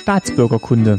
Staatsbürgerkunde.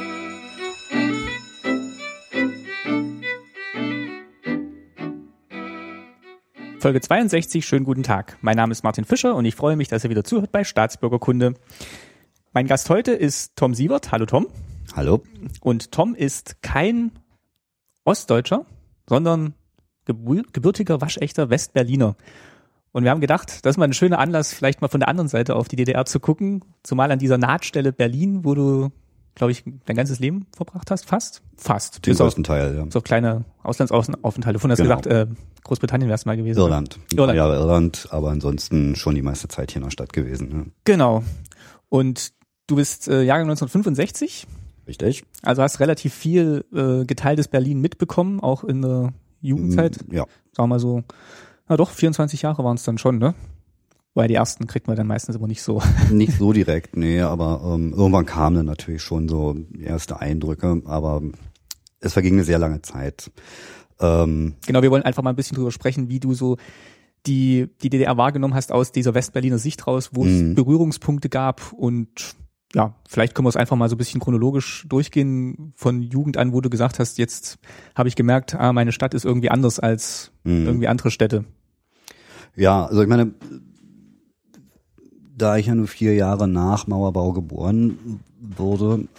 Folge 62, schönen guten Tag. Mein Name ist Martin Fischer und ich freue mich, dass ihr wieder zuhört bei Staatsbürgerkunde. Mein Gast heute ist Tom Sievert. Hallo Tom. Hallo. Und Tom ist kein Ostdeutscher, sondern gebürtiger, waschechter Westberliner. Und wir haben gedacht, das ist mal ein schöner Anlass, vielleicht mal von der anderen Seite auf die DDR zu gucken, zumal an dieser Nahtstelle Berlin, wo du, glaube ich, dein ganzes Leben verbracht hast, fast. Den größten Teil, ja. So kleine Auslandsaufenthalte. Von hast Genau. gesagt, Großbritannien wär's mal gewesen. Irland. Ja, Irland, aber ansonsten schon die meiste Zeit hier in der Stadt gewesen. Ne? Genau. Und du bist Jahrgang 1965. Richtig. Also hast relativ viel geteiltes Berlin mitbekommen, auch in der Jugendzeit. Ja. Sagen wir mal so, na doch, 24 Jahre waren es dann schon, ne? Weil die ersten kriegt man dann meistens aber nicht so. Nicht so direkt, nee, aber irgendwann kamen dann natürlich schon so erste Eindrücke, aber es verging eine sehr lange Zeit. Genau, wir wollen einfach mal ein bisschen drüber sprechen, wie du so die DDR wahrgenommen hast aus dieser Westberliner Sicht raus, wo es Berührungspunkte gab und ja, vielleicht können wir es einfach mal so ein bisschen chronologisch durchgehen von Jugend an, wo du gesagt hast, jetzt habe ich gemerkt, meine Stadt ist irgendwie anders als irgendwie andere Städte. Ja, also ich meine, da ich ja nur 4 Jahre nach Mauerbau geboren wurde,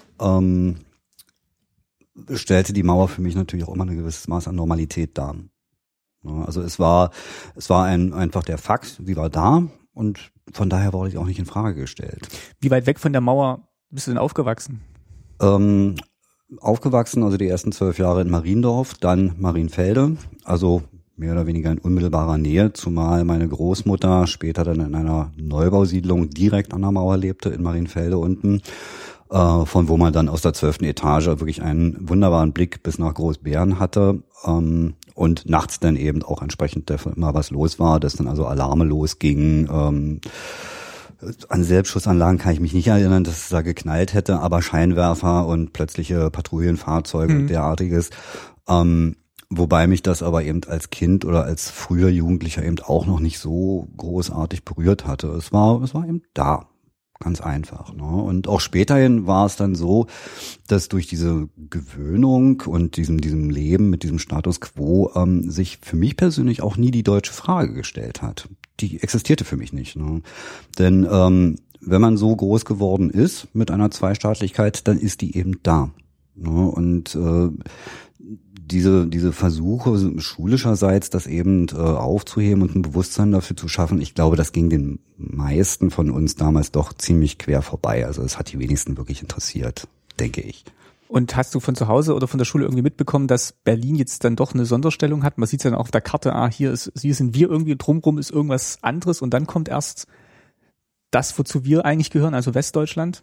stellte die Mauer für mich natürlich auch immer ein gewisses Maß an Normalität dar. Ja, also es war einfach der Fakt, sie war da und von daher wurde ich auch nicht in Frage gestellt. Wie weit weg von der Mauer bist du denn aufgewachsen? Aufgewachsen, also die ersten 12 Jahre in Mariendorf, dann Marienfelde, also mehr oder weniger in unmittelbarer Nähe, zumal meine Großmutter später dann in einer Neubausiedlung direkt an der Mauer lebte, in Marienfelde unten, von wo man dann aus der 12. Etage wirklich einen wunderbaren Blick bis nach Großbären hatte und nachts dann eben auch entsprechend immer was los war, dass dann also Alarme losgingen. An Selbstschussanlagen kann ich mich nicht erinnern, dass es da geknallt hätte, aber Scheinwerfer und plötzliche Patrouillenfahrzeuge und derartiges. Wobei mich das aber eben als Kind oder als früher Jugendlicher eben auch noch nicht so großartig berührt hatte. Es war eben da. Ganz einfach. Ne? Und auch späterhin war es dann so, dass durch diese Gewöhnung und diesem Leben mit diesem Status quo sich für mich persönlich auch nie die deutsche Frage gestellt hat. Die existierte für mich nicht. Ne? Denn wenn man so groß geworden ist mit einer Zweistaatlichkeit, dann ist die eben da. Ne? Und diese Versuche schulischerseits, das eben aufzuheben und ein Bewusstsein dafür zu schaffen, ich glaube, das ging den meisten von uns damals doch ziemlich quer vorbei. Also es hat die wenigsten wirklich interessiert, denke ich. Und hast du von zu Hause oder von der Schule irgendwie mitbekommen, dass Berlin jetzt dann doch eine Sonderstellung hat? Man sieht es dann auch auf der Karte, hier sind wir irgendwie, drumrum ist irgendwas anderes und dann kommt erst das, wozu wir eigentlich gehören, also Westdeutschland?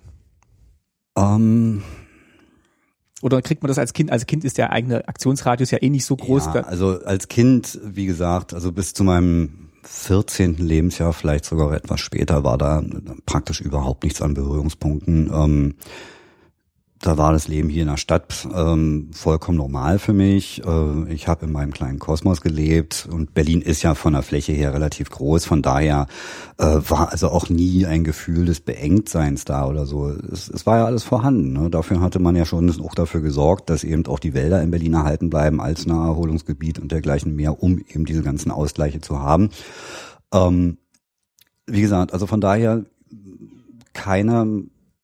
Oder kriegt man das als Kind? Als Kind ist der eigene Aktionsradius ja eh nicht so groß. Ja, also als Kind, wie gesagt, also bis zu meinem 14. Lebensjahr, vielleicht sogar etwas später, war da praktisch überhaupt nichts an Berührungspunkten. Da war das Leben hier in der Stadt vollkommen normal für mich. Ich habe in meinem kleinen Kosmos gelebt und Berlin ist ja von der Fläche her relativ groß. Von daher war also auch nie ein Gefühl des Beengtseins da oder so. Es war ja alles vorhanden. Ne? Dafür hatte man ja schon auch dafür gesorgt, dass eben auch die Wälder in Berlin erhalten bleiben als Naherholungsgebiet und dergleichen mehr, um eben diese ganzen Ausgleiche zu haben. Wie gesagt, also von daher keine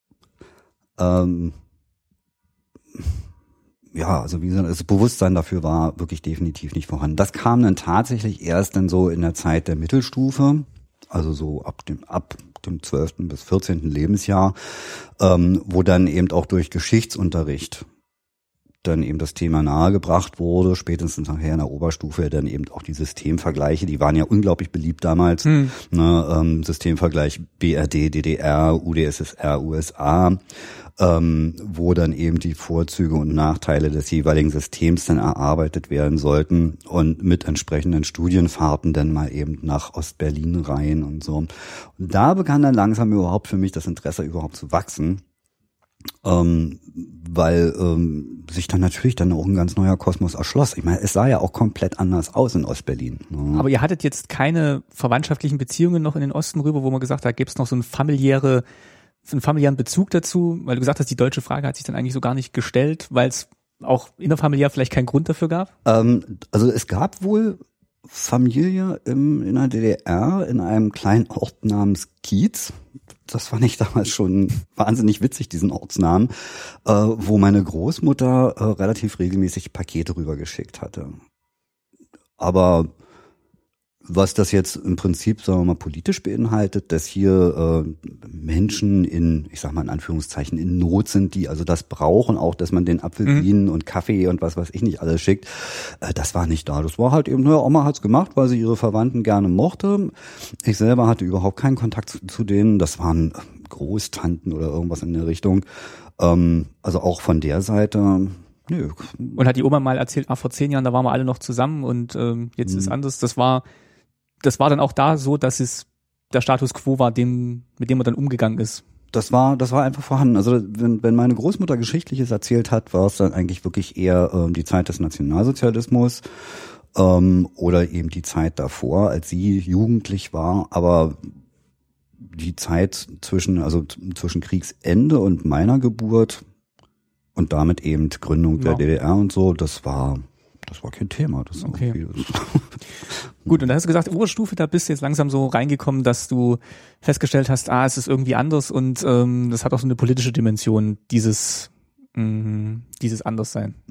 ja, also wie gesagt, das Bewusstsein dafür war wirklich definitiv nicht vorhanden. Das kam dann tatsächlich erst dann so in der Zeit der Mittelstufe, also so ab dem 12. bis 14. Lebensjahr, wo dann eben auch durch Geschichtsunterricht dann eben das Thema nahegebracht wurde, spätestens nachher in der Oberstufe dann eben auch die Systemvergleiche, die waren ja unglaublich beliebt damals, ne, Systemvergleich BRD, DDR, UdSSR, USA, wo dann eben die Vorzüge und Nachteile des jeweiligen Systems dann erarbeitet werden sollten und mit entsprechenden Studienfahrten dann mal eben nach Ostberlin rein und so. Und da begann dann langsam überhaupt für mich das Interesse überhaupt zu wachsen. Weil sich dann natürlich dann auch ein ganz neuer Kosmos erschloss. Ich meine, es sah ja auch komplett anders aus in Ostberlin. Ne? Aber ihr hattet jetzt keine verwandtschaftlichen Beziehungen noch in den Osten rüber, wo man gesagt hat, da gibt's noch so eine familiäre einen familiären Bezug dazu? Weil du gesagt hast, die deutsche Frage hat sich dann eigentlich so gar nicht gestellt, weil es auch innerfamiliär vielleicht keinen Grund dafür gab? Also es gab wohl Familie in der DDR in einem kleinen Ort namens Kiez. Das fand ich damals schon wahnsinnig witzig, diesen Ortsnamen, wo meine Großmutter relativ regelmäßig Pakete rübergeschickt hatte. Aber was das jetzt im Prinzip, sagen wir mal, politisch beinhaltet, dass hier Menschen ich sag mal in Anführungszeichen, in Not sind, die also das brauchen, auch dass man den Apfelsinen und Kaffee und was weiß ich nicht alles schickt, das war nicht da. Das war halt eben, Oma hat's gemacht, weil sie ihre Verwandten gerne mochte. Ich selber hatte überhaupt keinen Kontakt zu denen. Das waren Großtanten oder irgendwas in der Richtung. Also auch von der Seite... Nö. Und hat die Oma mal erzählt, vor 10 Jahren, da waren wir alle noch zusammen und jetzt ist anders. Das war dann auch da so, dass es der Status quo war, mit dem man dann umgegangen ist. Das war einfach vorhanden. Also wenn meine Großmutter Geschichtliches erzählt hat, war es dann eigentlich wirklich eher die Zeit des Nationalsozialismus oder eben die Zeit davor, als sie jugendlich war. Aber die Zeit zwischen Kriegsende und meiner Geburt und damit eben Gründung der DDR und so, das war kein Thema. Das okay. Gut, und da hast du gesagt, Oberstufe, da bist du jetzt langsam so reingekommen, dass du festgestellt hast, es ist irgendwie anders und das hat auch so eine politische Dimension, dieses Anderssein.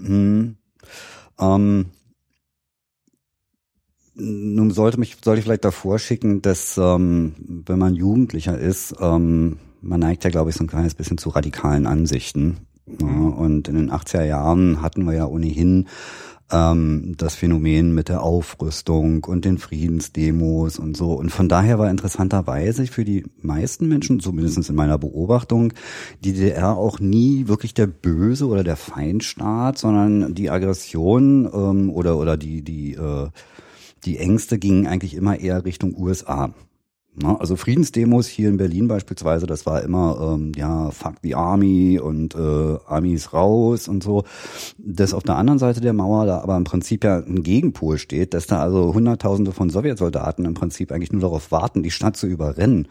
Nun sollte ich vielleicht davor schicken, dass wenn man Jugendlicher ist, man neigt ja, glaube ich, so ein kleines bisschen zu radikalen Ansichten. Ja, und in den 80er Jahren hatten wir ja ohnehin das Phänomen mit der Aufrüstung und den Friedensdemos und so. Und von daher war interessanterweise für die meisten Menschen, zumindest in meiner Beobachtung, die DDR auch nie wirklich der böse oder der Feindstaat, sondern die Aggression oder die Ängste gingen eigentlich immer eher Richtung USA. Also Friedensdemos hier in Berlin beispielsweise, das war immer, fuck the Army und Army ist raus und so. Das auf der anderen Seite der Mauer da aber im Prinzip ja ein Gegenpol steht, dass da also Hunderttausende von Sowjetsoldaten im Prinzip eigentlich nur darauf warten, die Stadt zu überrennen.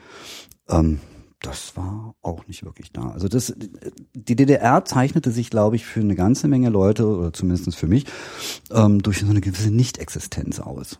Das war auch nicht wirklich da. Also die DDR zeichnete sich, glaube ich, für eine ganze Menge Leute, oder zumindest für mich, durch so eine gewisse Nichtexistenz aus.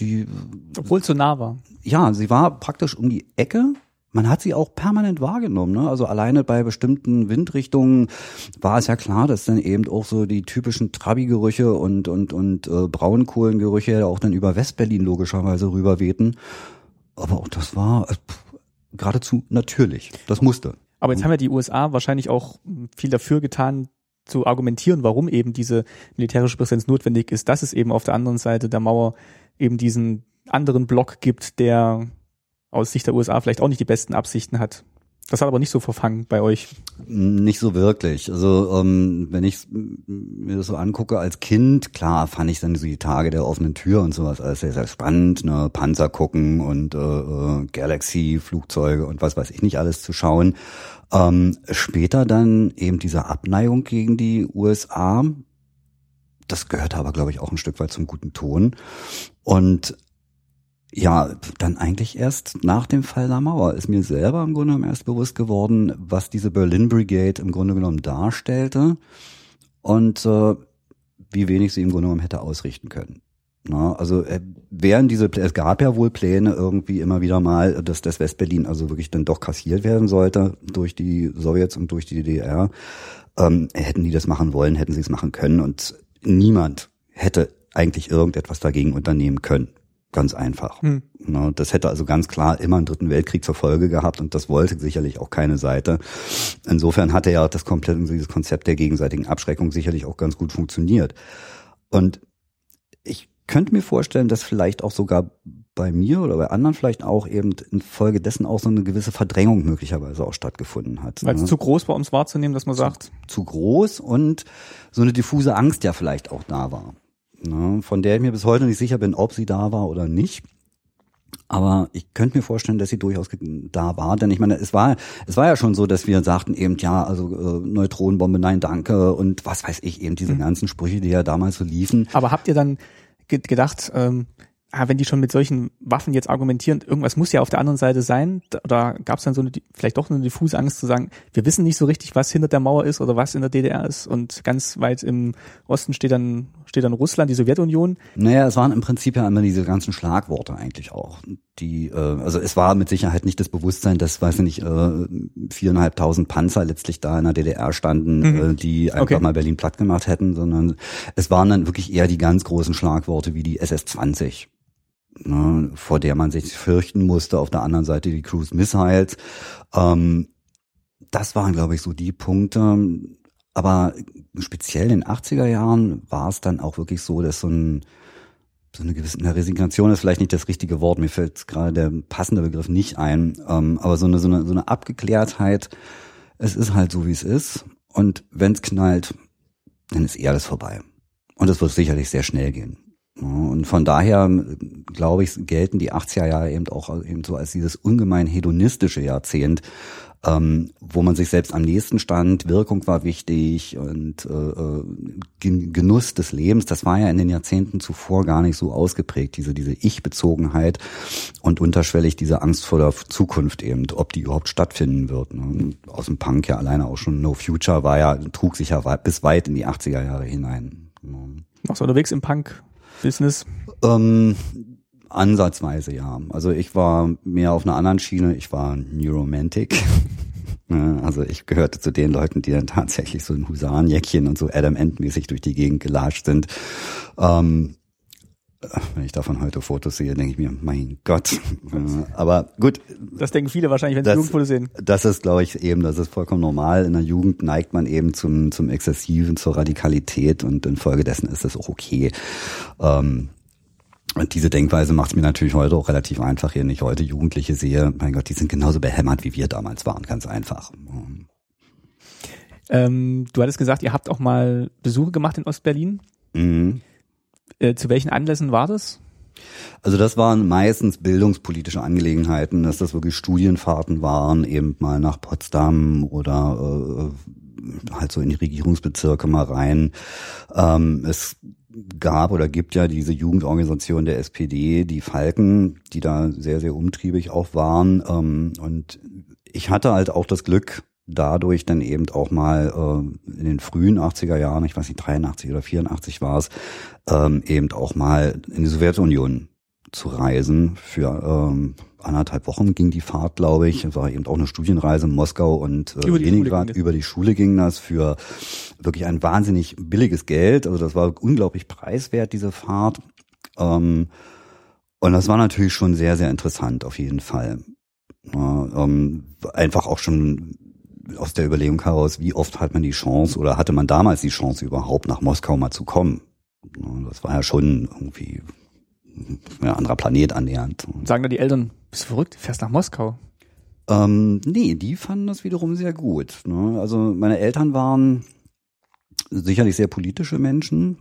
Obwohl es so nah war. Ja, sie war praktisch um die Ecke. Man hat sie auch permanent wahrgenommen, ne? Also alleine bei bestimmten Windrichtungen war es ja klar, dass dann eben auch so die typischen Trabi-Gerüche und Braunkohlengerüche auch dann über Westberlin logischerweise rüberwehten. Aber auch das war geradezu natürlich. Das musste. Aber jetzt haben ja die USA wahrscheinlich auch viel dafür getan, zu argumentieren, warum eben diese militärische Präsenz notwendig ist, dass es eben auf der anderen Seite der Mauer eben diesen anderen Block gibt, der aus Sicht der USA vielleicht auch nicht die besten Absichten hat. Das hat aber nicht so verfangen bei euch. Nicht so wirklich. Also wenn ich mir das so angucke als Kind, klar fand ich dann so die Tage der offenen Tür und sowas alles sehr, sehr spannend, ne? Panzer gucken und Galaxy-Flugzeuge und was weiß ich nicht alles zu schauen. Später dann eben diese Abneigung gegen die USA. Das gehörte aber, glaube ich, auch ein Stück weit zum guten Ton. Und ja, dann eigentlich erst nach dem Fall der Mauer ist mir selber im Grunde genommen erst bewusst geworden, was diese Berlin Brigade im Grunde genommen darstellte und wie wenig sie im Grunde genommen hätte ausrichten können. Na, also es gab ja wohl Pläne irgendwie immer wieder mal, dass das Westberlin also wirklich dann doch kassiert werden sollte durch die Sowjets und durch die DDR. Hätten die das machen wollen, hätten sie es machen können und niemand hätte eigentlich irgendetwas dagegen unternehmen können. Ganz einfach. Na, das hätte also ganz klar immer einen Dritten Weltkrieg zur Folge gehabt und das wollte sicherlich auch keine Seite. Insofern hatte ja dieses Konzept der gegenseitigen Abschreckung sicherlich auch ganz gut funktioniert. Und ich könnte mir vorstellen, dass vielleicht auch sogar bei mir oder bei anderen vielleicht auch eben infolgedessen auch so eine gewisse Verdrängung möglicherweise auch stattgefunden hat. Weil es zu groß war, um es wahrzunehmen, dass man sagt. Zu groß und so eine diffuse Angst ja vielleicht auch da war. Ne, von der ich mir bis heute nicht sicher bin, ob sie da war oder nicht. Aber ich könnte mir vorstellen, dass sie durchaus da war, denn ich meine, es war ja schon so, dass wir sagten eben, Neutronenbombe, nein, danke und was weiß ich, eben diese ganzen Sprüche, die ja damals so liefen. Aber habt ihr dann gedacht, wenn die schon mit solchen Waffen jetzt argumentieren, irgendwas muss ja auf der anderen Seite sein, oder gab es dann so vielleicht doch eine diffuse Angst zu sagen, wir wissen nicht so richtig, was hinter der Mauer ist oder was in der DDR ist, und ganz weit im Osten steht dann Russland, die Sowjetunion. Naja, es waren im Prinzip ja immer diese ganzen Schlagworte eigentlich auch. Also es war mit Sicherheit nicht das Bewusstsein, dass, weiß ich nicht, 4.500 Panzer letztlich da in der DDR standen, die einfach mal Berlin platt gemacht hätten, sondern es waren dann wirklich eher die ganz großen Schlagworte wie die SS-20. Ne, vor der man sich fürchten musste, auf der anderen Seite die Cruise Missiles. Das waren, glaube ich, so die Punkte. Aber speziell in den 80er Jahren war es dann auch wirklich so, dass so eine gewisse Resignation ist vielleicht nicht das richtige Wort, mir fällt gerade der passende Begriff nicht ein, aber so eine Abgeklärtheit, es ist halt so, wie es ist, und wenn es knallt, dann ist alles vorbei. Und es wird sicherlich sehr schnell gehen. Und von daher, glaube ich, gelten die 80er Jahre eben auch eben so als dieses ungemein hedonistische Jahrzehnt, wo man sich selbst am nächsten stand. Wirkung war wichtig und Genuss des Lebens. Das war ja in den Jahrzehnten zuvor gar nicht so ausgeprägt, diese Ich-Bezogenheit und unterschwellig diese Angst vor der Zukunft eben, ob die überhaupt stattfinden wird. Ne? Aus dem Punk ja alleine auch schon No Future trug sich ja bis weit in die 80er Jahre hinein. Warst du unterwegs im Punk-Business? Ansatzweise, ja. Also ich war mehr auf einer anderen Schiene. Ich war New Romantic. Also ich gehörte zu den Leuten, die dann tatsächlich so in Husarenjäckchen und so Adam Ant-mäßig durch die Gegend gelatscht sind. Wenn ich davon heute Fotos sehe, denke ich mir, mein Gott. Aber gut. Das denken viele wahrscheinlich, wenn sie Jugendfotos sehen. Das ist, glaube ich, das ist vollkommen normal. In der Jugend neigt man eben zum Exzessiven, zur Radikalität, und infolgedessen ist das auch okay. Und diese Denkweise macht es mir natürlich heute auch relativ einfach, wenn ich heute Jugendliche sehe. Mein Gott, die sind genauso behämmert, wie wir damals waren, ganz einfach. Du hattest gesagt, ihr habt auch mal Besuche gemacht in Ostberlin. Mhm. Zu welchen Anlässen war das? Also das waren meistens bildungspolitische Angelegenheiten, dass das wirklich Studienfahrten waren, eben mal nach Potsdam oder halt so in die Regierungsbezirke mal rein. Es gab oder gibt ja diese Jugendorganisation der SPD, die Falken, die da sehr, sehr umtriebig auch waren. Und ich hatte halt auch das Glück, dadurch dann eben auch mal in den frühen 80er Jahren, ich weiß nicht, 83 oder 84 war es, eben auch mal in die Sowjetunion zu reisen. Für 1,5 Wochen ging die Fahrt, glaube ich. Es war eben auch eine Studienreise in Moskau und Leningrad. Über die Schule ging das für wirklich ein wahnsinnig billiges Geld. Also das war unglaublich preiswert, diese Fahrt. Und das war natürlich schon sehr, sehr interessant auf jeden Fall. Einfach auch schon aus der Überlegung heraus, wie oft hat man die Chance oder hatte man damals die Chance überhaupt nach Moskau mal zu kommen. Das war ja schon irgendwie ein anderer Planet annähernd. Sagen da die Eltern, bist du verrückt, fährst nach Moskau? Nee, die fanden das wiederum sehr gut. Ne? Also meine Eltern waren sicherlich sehr politische Menschen,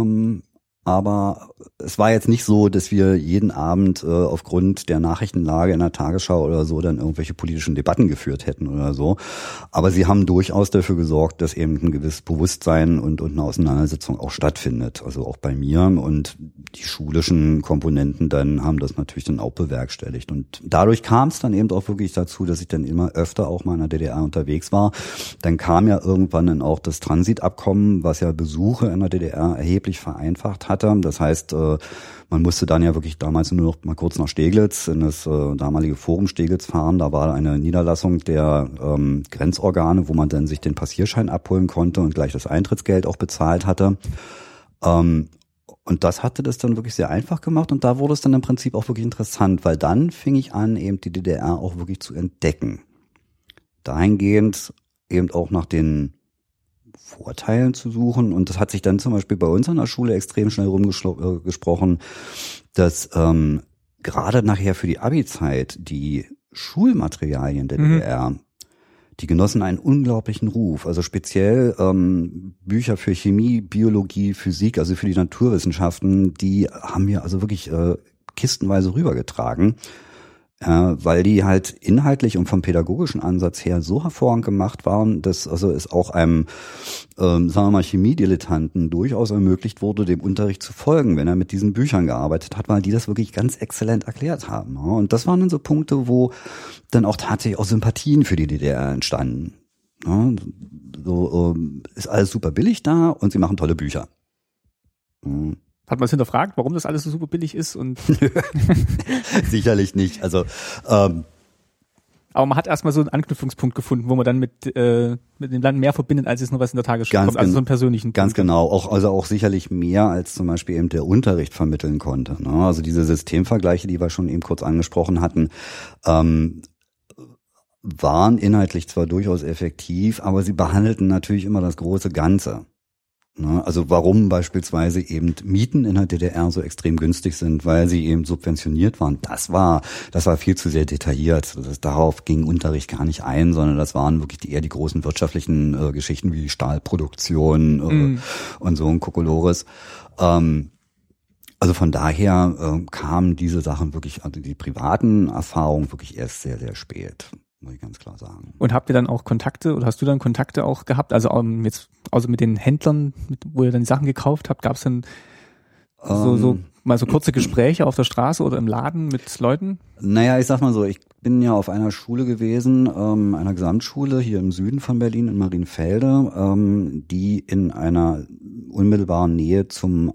aber es war jetzt nicht so, dass wir jeden Abend aufgrund der Nachrichtenlage in der Tagesschau oder so dann irgendwelche politischen Debatten geführt hätten oder so. Aber sie haben durchaus dafür gesorgt, dass eben ein gewisses Bewusstsein und eine Auseinandersetzung auch stattfindet. Also auch bei mir, und die schulischen Komponenten dann haben das natürlich dann auch bewerkstelligt. Und dadurch kam es dann eben auch wirklich dazu, dass ich dann immer öfter auch mal in der DDR unterwegs war. Dann kam ja irgendwann dann auch das Transitabkommen, was ja Besuche in der DDR erheblich vereinfacht hatte. Das heißt, man musste dann ja wirklich damals nur noch mal kurz nach Steglitz, in das damalige Forum Steglitz fahren. Da war eine Niederlassung der Grenzorgane, wo man dann sich den Passierschein abholen konnte und gleich das Eintrittsgeld auch bezahlt hatte. Und das hatte das dann wirklich sehr einfach gemacht, und da wurde es dann im Prinzip auch wirklich interessant, weil dann fing ich an, eben die DDR auch wirklich zu entdecken. Dahingehend eben auch nach den Vorteilen zu suchen, und das hat sich dann zum Beispiel bei uns an der Schule extrem schnell rumgesprochen, dass gerade nachher für die Abi-Zeit die Schulmaterialien der DDR, die genossen einen unglaublichen Ruf. Also speziell Bücher für Chemie, Biologie, Physik, also für die Naturwissenschaften, die haben wir also wirklich kistenweise rübergetragen. weil die halt inhaltlich und vom pädagogischen Ansatz her so hervorragend gemacht waren, dass also es auch einem, sagen wir mal, Chemiedilettanten durchaus ermöglicht wurde, dem Unterricht zu folgen, wenn er mit diesen Büchern gearbeitet hat, weil die das wirklich ganz exzellent erklärt haben. Und das waren dann so Punkte, wo dann auch tatsächlich auch Sympathien für die DDR entstanden. So ist alles super billig da und sie machen tolle Bücher. Hat man es hinterfragt, warum das alles so super billig ist? Und sicherlich nicht. Also aber man hat erstmal so einen Anknüpfungspunkt gefunden, wo man dann mit dem Land mehr verbindet, als es nur was in der Tagesschau kommt. Also so einen persönlichen Ganz Punkt. Genau. Auch sicherlich mehr, als zum Beispiel eben der Unterricht vermitteln konnte. Ne? Also diese Systemvergleiche, die wir schon eben kurz angesprochen hatten, waren inhaltlich zwar durchaus effektiv, aber sie behandelten natürlich immer das große Ganze. Also warum beispielsweise eben Mieten in der DDR so extrem günstig sind, weil sie eben subventioniert waren. Das war viel zu sehr detailliert. Darauf ging Unterricht gar nicht ein, sondern das waren wirklich eher die großen wirtschaftlichen Geschichten wie Stahlproduktion und so ein Kokolores. Also von daher kamen diese Sachen wirklich, also die privaten Erfahrungen wirklich erst sehr, sehr spät. Muss ich ganz klar sagen. Und habt ihr dann auch Kontakte oder hast du dann Kontakte auch gehabt? Also jetzt mit den Händlern, wo ihr dann die Sachen gekauft habt, gab es dann so mal so kurze Gespräche auf der Straße oder im Laden mit Leuten? Naja, ich sag mal so, ich bin ja auf einer Schule gewesen, einer Gesamtschule hier im Süden von Berlin in Marienfelde, die in einer unmittelbaren Nähe zum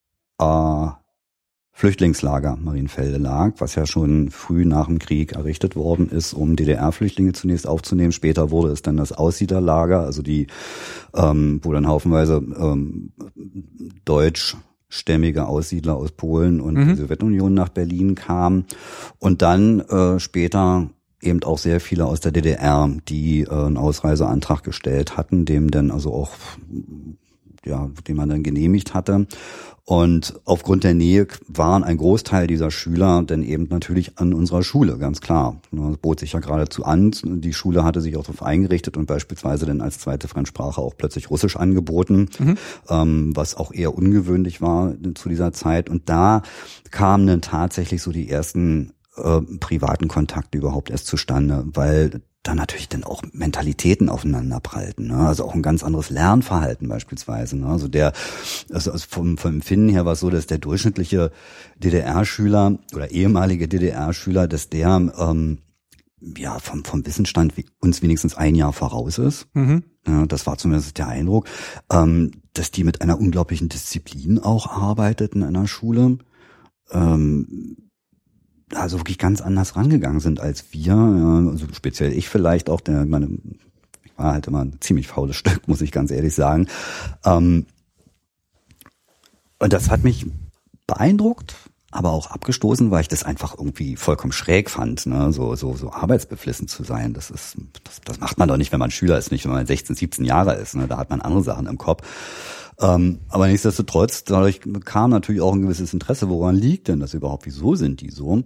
Flüchtlingslager Marienfelde lag, was ja schon früh nach dem Krieg errichtet worden ist, um DDR-Flüchtlinge zunächst aufzunehmen. Später wurde es dann das Aussiedlerlager, also wo dann haufenweise deutschstämmige Aussiedler aus Polen und die Sowjetunion nach Berlin kamen. Und dann später eben auch sehr viele aus der DDR, die einen Ausreiseantrag gestellt hatten, dem dann also auch den man dann genehmigt hatte. Und aufgrund der Nähe waren ein Großteil dieser Schüler dann eben natürlich an unserer Schule, ganz klar. Das bot sich ja geradezu an. Die Schule hatte sich auch darauf eingerichtet und beispielsweise dann als zweite Fremdsprache auch plötzlich Russisch angeboten, was auch eher ungewöhnlich war zu dieser Zeit. Und da kamen dann tatsächlich so die ersten privaten Kontakte überhaupt erst zustande, weil da natürlich dann auch Mentalitäten aufeinander prallten, ne? Also auch ein ganz anderes Lernverhalten beispielsweise, ne? Also vom Empfinden her war es so, dass der durchschnittliche DDR-Schüler oder ehemalige DDR-Schüler, dass der vom Wissensstand uns wenigstens ein Jahr voraus ist. Ja, das war zumindest der Eindruck, dass die mit einer unglaublichen Disziplin auch arbeiteten in der Schule. Also wirklich ganz anders rangegangen sind als wir, also speziell ich vielleicht auch, ich war halt immer ein ziemlich faules Stück, muss ich ganz ehrlich sagen. Und das hat mich beeindruckt, aber auch abgestoßen, weil ich das einfach irgendwie vollkommen schräg fand, ne? So arbeitsbeflissen zu sein. Das macht man doch nicht, wenn man Schüler ist, nicht wenn man 16, 17 Jahre ist, ne? Da hat man andere Sachen im Kopf. Aber nichtsdestotrotz, dadurch kam natürlich auch ein gewisses Interesse, woran liegt denn das überhaupt, wieso sind die so?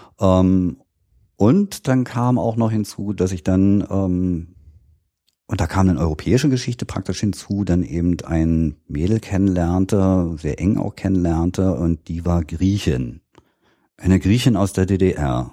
Und dann kam auch noch hinzu, dass ich dann, und da kam dann europäische Geschichte praktisch hinzu, dann eben ein Mädel kennenlernte, sehr eng auch kennenlernte, und die war Griechin. Eine Griechin aus der DDR.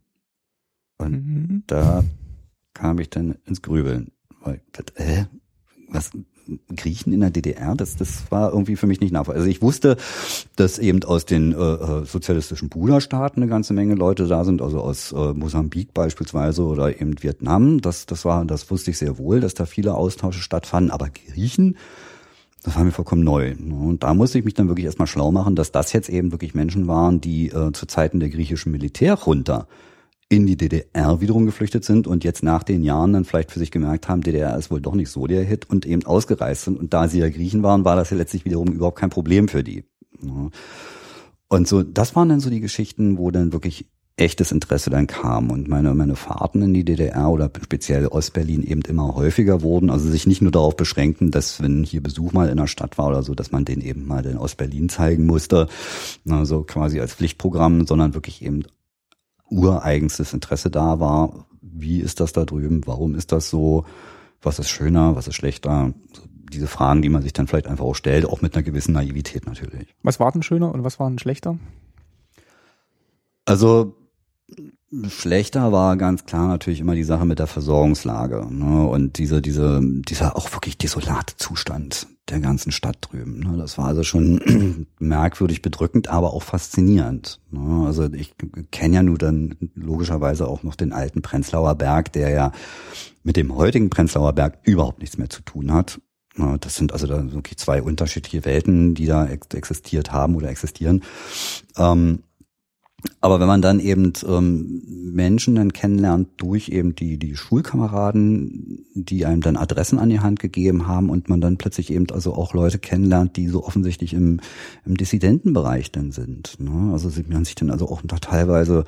Und da kam ich dann ins Grübeln. Weil ich dachte, was... Griechen in der DDR, das war irgendwie für mich nicht nachvollziehbar. Also ich wusste, dass eben aus den sozialistischen Bruderstaaten eine ganze Menge Leute da sind, also aus Mosambik beispielsweise oder eben Vietnam. Das wusste ich sehr wohl, dass da viele Austausche stattfanden. Aber Griechen, das war mir vollkommen neu. Und da musste ich mich dann wirklich erstmal schlau machen, dass das jetzt eben wirklich Menschen waren, die zu Zeiten der griechischen Militärjunta in die DDR wiederum geflüchtet sind und jetzt nach den Jahren dann vielleicht für sich gemerkt haben, DDR ist wohl doch nicht so der Hit, und eben ausgereist sind. Und da sie ja Griechen waren, war das ja letztlich wiederum überhaupt kein Problem für die. Und so, das waren dann so die Geschichten, wo dann wirklich echtes Interesse dann kam, und meine Fahrten in die DDR oder speziell Ostberlin eben immer häufiger wurden, also sich nicht nur darauf beschränkten, dass wenn hier Besuch mal in der Stadt war oder so, dass man den eben mal in Ostberlin zeigen musste, also quasi als Pflichtprogramm, sondern wirklich eben ureigenstes Interesse da war. Wie ist das da drüben? Warum ist das so? Was ist schöner? Was ist schlechter? So diese Fragen, die man sich dann vielleicht einfach auch stellt, auch mit einer gewissen Naivität natürlich. Was war denn schöner und was war denn schlechter? Also Schlechter war ganz klar natürlich immer die Sache mit der Versorgungslage, ne? Und dieser auch wirklich desolate Zustand der ganzen Stadt drüben. Ne? Das war also schon merkwürdig bedrückend, aber auch faszinierend. Ne? Also ich kenne ja nur dann logischerweise auch noch den alten Prenzlauer Berg, der ja mit dem heutigen Prenzlauer Berg überhaupt nichts mehr zu tun hat. Das sind also da wirklich zwei unterschiedliche Welten, die da existiert haben oder existieren. Aber wenn man dann eben Menschen dann kennenlernt durch eben die Schulkameraden, die einem dann Adressen an die Hand gegeben haben und man dann plötzlich eben also auch Leute kennenlernt, die so offensichtlich im Dissidentenbereich dann sind. Ne? Also man sich dann also auch unter teilweise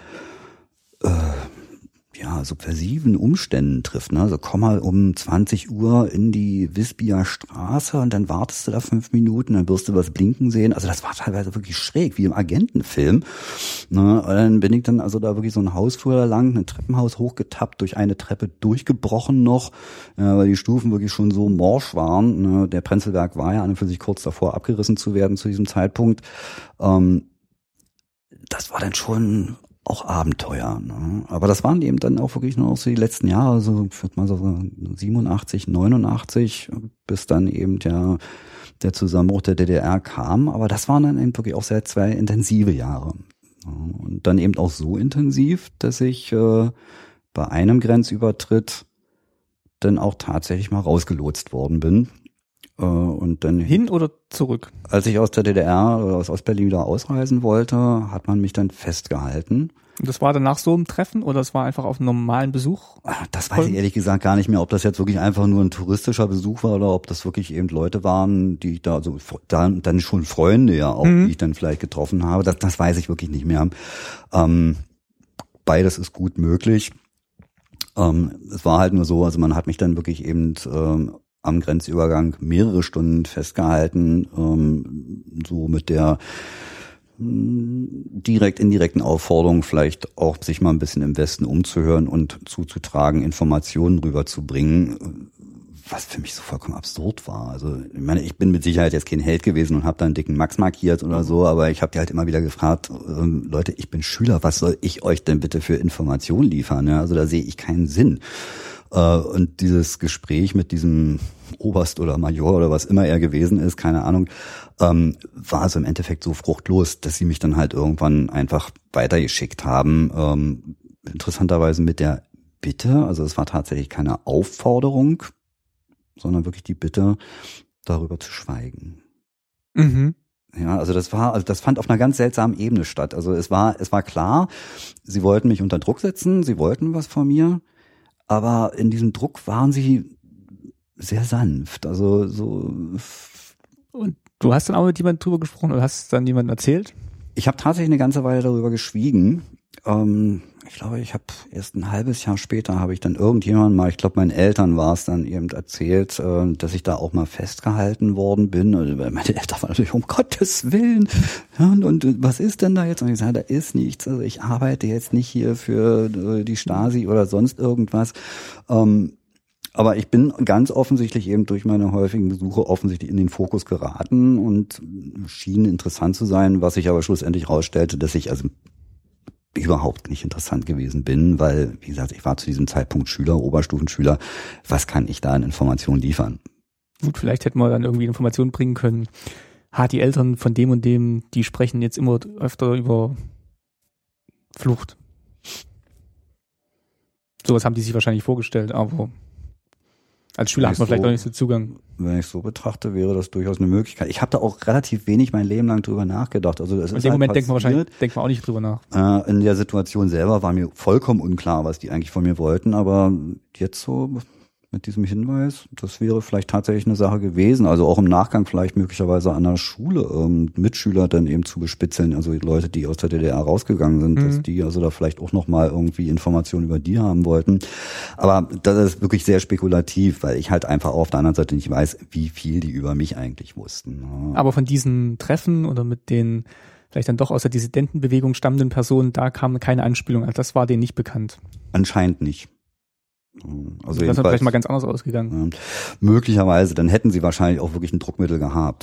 subversiven Umständen trifft. Ne? Also komm mal um 20 Uhr in die Wisbier Straße und dann wartest du da 5 Minuten, dann wirst du was blinken sehen. Also das war teilweise wirklich schräg, wie im Agentenfilm. Ne? Und dann bin ich dann also da wirklich so ein Hausflur lang, ein Treppenhaus hochgetappt, durch eine Treppe durchgebrochen noch, weil die Stufen wirklich schon so morsch waren. Ne? Der Prenzlberg war ja an und für sich kurz davor abgerissen zu werden zu diesem Zeitpunkt. Das war dann schon auch Abenteuer, ne? Aber das waren eben dann auch wirklich nur so die letzten Jahre, so ich würde mal so 87, 89, bis dann eben der Zusammenbruch der DDR kam. Aber das waren dann eben wirklich auch sehr 2 intensive Jahre. Und dann eben auch so intensiv, dass ich bei einem Grenzübertritt dann auch tatsächlich mal rausgelotst worden bin. Und dann hin oder zurück? Als ich aus der DDR oder aus Ostberlin wieder ausreisen wollte, hat man mich dann festgehalten. Und das war dann nach so einem Treffen oder es war einfach auf einem normalen Besuch? Das weiß ich ehrlich gesagt gar nicht mehr, ob das jetzt wirklich einfach nur ein touristischer Besuch war oder ob das wirklich eben Leute waren, die ich da, also dann schon Freunde ja auch, die ich dann vielleicht getroffen habe. Das weiß ich wirklich nicht mehr. Beides ist gut möglich. Es war halt nur so, also man hat mich dann wirklich eben am Grenzübergang mehrere Stunden festgehalten, so mit der indirekten Aufforderung, vielleicht auch sich mal ein bisschen im Westen umzuhören und zuzutragen, Informationen rüberzubringen, was für mich so vollkommen absurd war. Also ich meine, ich bin mit Sicherheit jetzt kein Held gewesen und habe da einen dicken Max markiert oder so, aber ich habe die halt immer wieder gefragt, Leute, ich bin Schüler, was soll ich euch denn bitte für Informationen liefern? Ja, also da sehe ich keinen Sinn. Und dieses Gespräch mit diesem Oberst oder Major oder was immer er gewesen ist, keine Ahnung, war also im Endeffekt so fruchtlos, dass sie mich dann halt irgendwann einfach weitergeschickt haben. Interessanterweise mit der Bitte, also es war tatsächlich keine Aufforderung, sondern wirklich die Bitte, darüber zu schweigen. Mhm. Ja, also das fand auf einer ganz seltsamen Ebene statt. Also es war klar, sie wollten mich unter Druck setzen, sie wollten was von mir. Aber in diesem Druck waren sie sehr sanft, also so. Und du hast dann auch mit jemandem drüber gesprochen oder hast dann jemandem erzählt? Ich habe tatsächlich eine ganze Weile darüber geschwiegen. Ich glaube, ich habe erst ein halbes Jahr später habe ich dann irgendjemandem mal, ich glaube meinen Eltern war es dann eben erzählt, dass ich da auch mal festgehalten worden bin. Also meine Eltern waren natürlich, um Gottes Willen. Ja, und was ist denn da jetzt? Und ich sage, da ist nichts. Also ich arbeite jetzt nicht hier für die Stasi oder sonst irgendwas. Aber ich bin ganz offensichtlich eben durch meine häufigen Besuche offensichtlich in den Fokus geraten und schien interessant zu sein, was sich aber schlussendlich rausstellte, dass ich also überhaupt nicht interessant gewesen bin, weil, wie gesagt, ich war zu diesem Zeitpunkt Schüler, Oberstufenschüler. Was kann ich da an Informationen liefern? Gut, vielleicht hätten wir dann irgendwie Informationen bringen können. Die Eltern von dem und dem, die sprechen jetzt immer öfter über Flucht. Sowas haben die sich wahrscheinlich vorgestellt, aber als Schüler hat man vielleicht auch nicht so Zugang. Wenn ich so betrachte, wäre das durchaus eine Möglichkeit. Ich habe da auch relativ wenig mein Leben lang drüber nachgedacht. Also das in dem Moment denkt man auch nicht drüber nach. In der Situation selber war mir vollkommen unklar, was die eigentlich von mir wollten. Aber jetzt so mit diesem Hinweis, das wäre vielleicht tatsächlich eine Sache gewesen. Also auch im Nachgang vielleicht möglicherweise an der Schule Mitschüler dann eben zu bespitzeln. Also Leute, die aus der DDR rausgegangen sind, dass die also da vielleicht auch nochmal irgendwie Informationen über die haben wollten. Aber das ist wirklich sehr spekulativ, weil ich halt einfach auch auf der anderen Seite nicht weiß, wie viel die über mich eigentlich wussten. Ja. Aber von diesen Treffen oder mit den vielleicht dann doch aus der Dissidentenbewegung stammenden Personen, da kam keine Anspielung. Also das war denen nicht bekannt. Anscheinend nicht. Also das ist vielleicht mal ganz anders ausgegangen. Möglicherweise, dann hätten sie wahrscheinlich auch wirklich ein Druckmittel gehabt.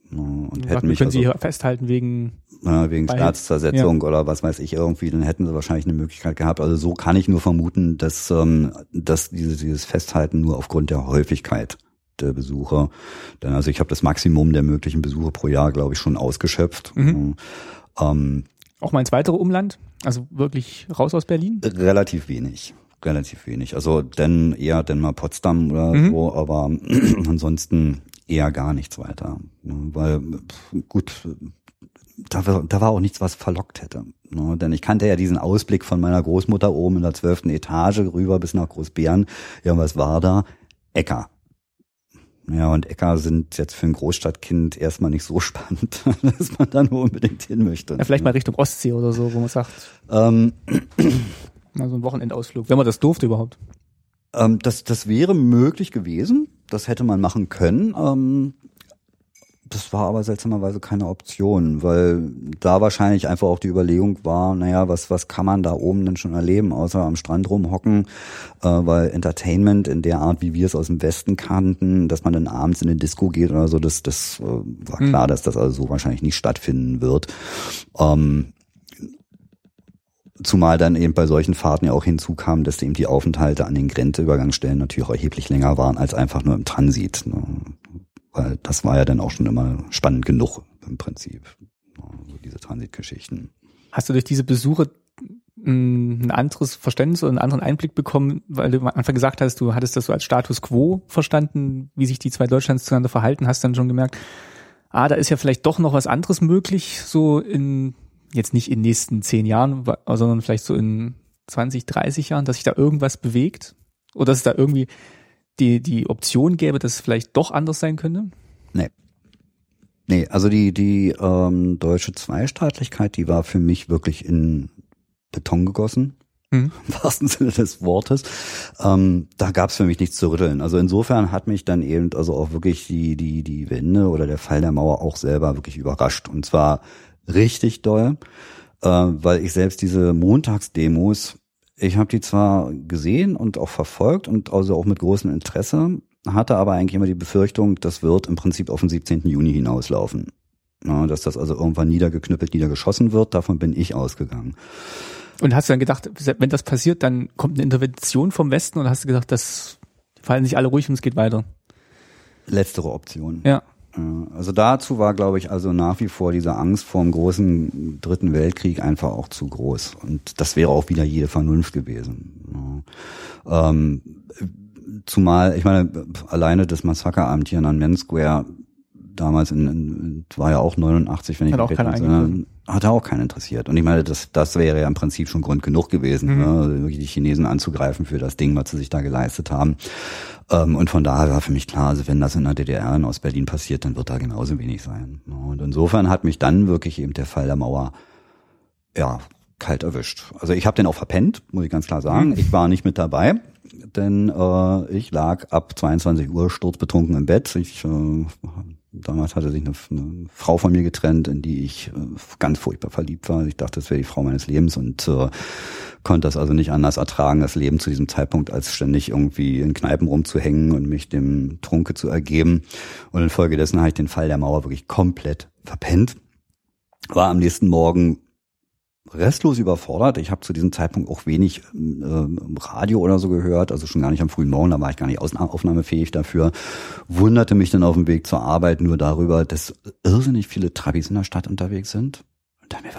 Und hätten mich können Sie festhalten wegen Staatszersetzung oder was weiß ich irgendwie, dann hätten sie wahrscheinlich eine Möglichkeit gehabt. Also so kann ich nur vermuten, dass dieses Festhalten nur aufgrund der Häufigkeit der Besucher, denn also ich habe das Maximum der möglichen Besucher pro Jahr, glaube ich, schon ausgeschöpft. Auch mal ins weitere Umland, also wirklich raus aus Berlin? Relativ wenig. Also dann mal Potsdam oder so, aber ansonsten eher gar nichts weiter. Weil, gut, da war auch nichts, was verlockt hätte. Denn ich kannte ja diesen Ausblick von meiner Großmutter oben in der 12. Etage rüber bis nach Großbeeren. Ja, was war da? Äcker. Ja, und Äcker sind jetzt für ein Großstadtkind erstmal nicht so spannend, dass man da nur unbedingt hin möchte. Ja, vielleicht mal Richtung Ostsee oder so, wo man sagt, mal so ein Wochenendausflug, wenn man das durfte überhaupt. Das wäre möglich gewesen, das hätte man machen können. Das war aber seltsamerweise keine Option, weil da wahrscheinlich einfach auch die Überlegung war, naja, was kann man da oben denn schon erleben, außer am Strand rumhocken, weil Entertainment in der Art, wie wir es aus dem Westen kannten, dass man dann abends in eine Disco geht oder so, das war klar, dass das also so wahrscheinlich nicht stattfinden wird. Zumal dann eben bei solchen Fahrten ja auch hinzukam, dass eben die Aufenthalte an den Grenzübergangsstellen natürlich auch erheblich länger waren als einfach nur im Transit. Weil das war ja dann auch schon immer spannend genug im Prinzip, also diese Transitgeschichten. Hast du durch diese Besuche ein anderes Verständnis oder einen anderen Einblick bekommen, weil du am Anfang gesagt hast, du hattest das so als Status Quo verstanden, wie sich die zwei Deutschlands zueinander verhalten, hast dann schon gemerkt, da ist ja vielleicht doch noch was anderes möglich, so jetzt nicht in den nächsten 10 Jahren, sondern vielleicht so in 20, 30 Jahren, dass sich da irgendwas bewegt? Oder dass es da irgendwie die Option gäbe, dass es vielleicht doch anders sein könnte? Nee, also die deutsche Zweistaatlichkeit, die war für mich wirklich in Beton gegossen. Im wahrsten Sinne des Wortes. Da gab es für mich nichts zu rütteln. Also insofern hat mich dann eben also auch wirklich die Wende oder der Fall der Mauer auch selber wirklich überrascht. Und zwar richtig doll, weil ich selbst diese Montagsdemos, ich habe die zwar gesehen und auch verfolgt und also auch mit großem Interesse, hatte aber eigentlich immer die Befürchtung, das wird im Prinzip auf den 17. Juni hinauslaufen. Dass das also irgendwann niedergeknüppelt, niedergeschossen wird, davon bin ich ausgegangen. Und hast du dann gedacht, wenn das passiert, dann kommt eine Intervention vom Westen, oder hast du gedacht, die fallen sich alle ruhig und es geht weiter? Letztere Option. Ja. Also dazu war, glaube ich, also nach wie vor diese Angst vor dem großen Dritten Weltkrieg einfach auch zu groß. Und das wäre auch wieder jede Vernunft gewesen. Zumal, ich meine, alleine das Massaker am Tiananmen Square damals war ja auch 89, wenn ich mich recht erinnere, hat auch keinen interessiert. Und ich meine, das wäre ja im Prinzip schon Grund genug gewesen, ne, wirklich die Chinesen anzugreifen für das Ding, was sie sich da geleistet haben. Und von daher war für mich klar, also wenn das in der DDR in Ostberlin passiert, dann wird da genauso wenig sein. Und insofern hat mich dann wirklich eben der Fall der Mauer, kalt erwischt. Also ich habe den auch verpennt, muss ich ganz klar sagen. Ich war nicht mit dabei, denn ich lag ab 22 Uhr sturzbetrunken im Bett. Damals hatte sich eine Frau von mir getrennt, in die ich ganz furchtbar verliebt war. Ich dachte, das wäre die Frau meines Lebens und konnte das also nicht anders ertragen, das Leben zu diesem Zeitpunkt, als ständig irgendwie in Kneipen rumzuhängen und mich dem Trunke zu ergeben. Und infolgedessen habe ich den Fall der Mauer wirklich komplett verpennt. War am nächsten Morgen restlos überfordert. Ich habe zu diesem Zeitpunkt auch wenig Radio oder so gehört, also schon gar nicht am frühen Morgen, da war ich gar nicht aufnahmefähig dafür. Wunderte mich dann auf dem Weg zur Arbeit nur darüber, dass irrsinnig viele Trabis in der Stadt unterwegs sind. Und da mir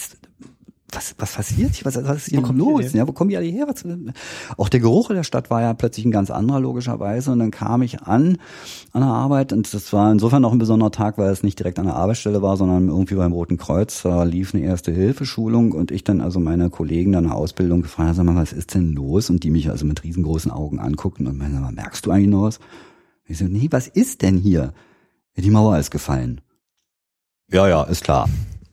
was passiert hier? Was ist hier los? Ja, wo kommen die alle her? Auch der Geruch in der Stadt war ja plötzlich ein ganz anderer, logischerweise. Und dann kam ich an der Arbeit und das war insofern auch ein besonderer Tag, weil es nicht direkt an der Arbeitsstelle war, sondern irgendwie beim Roten Kreuz. Da lief eine Erste-Hilfe-Schulung und ich dann also meine Kollegen dann in der Ausbildung gefragt habe, sag mal, was ist denn los? Und die mich also mit riesengroßen Augen anguckten und meinen, merkst du eigentlich noch was? Ich so, nee, was ist denn hier? Ja, die Mauer ist gefallen. Ja, ist klar.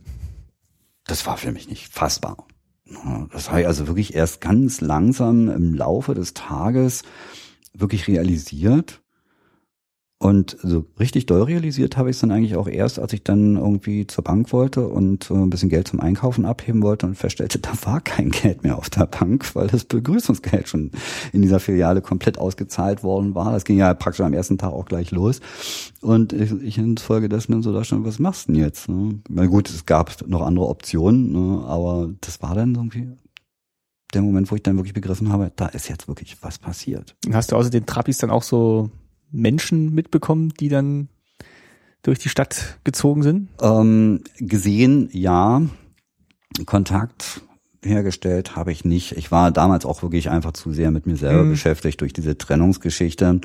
Das war für mich nicht fassbar. Das habe ich also wirklich erst ganz langsam im Laufe des Tages wirklich realisiert. Und so richtig doll realisiert habe ich es dann eigentlich auch erst, als ich dann irgendwie zur Bank wollte und ein bisschen Geld zum Einkaufen abheben wollte und feststellte, da war kein Geld mehr auf der Bank, weil das Begrüßungsgeld schon in dieser Filiale komplett ausgezahlt worden war. Das ging ja praktisch am ersten Tag auch gleich los. Und ich infolgedessen dann so da schon, was machst du denn jetzt? Ne? Na gut, es gab noch andere Optionen, ne? Aber das war dann irgendwie der Moment, wo ich dann wirklich begriffen habe, da ist jetzt wirklich was passiert. Hast du außer den Trappis dann auch so Menschen mitbekommen, die dann durch die Stadt gezogen sind? Gesehen, ja. Kontakt hergestellt habe ich nicht. Ich war damals auch wirklich einfach zu sehr mit mir selber beschäftigt durch diese Trennungsgeschichte,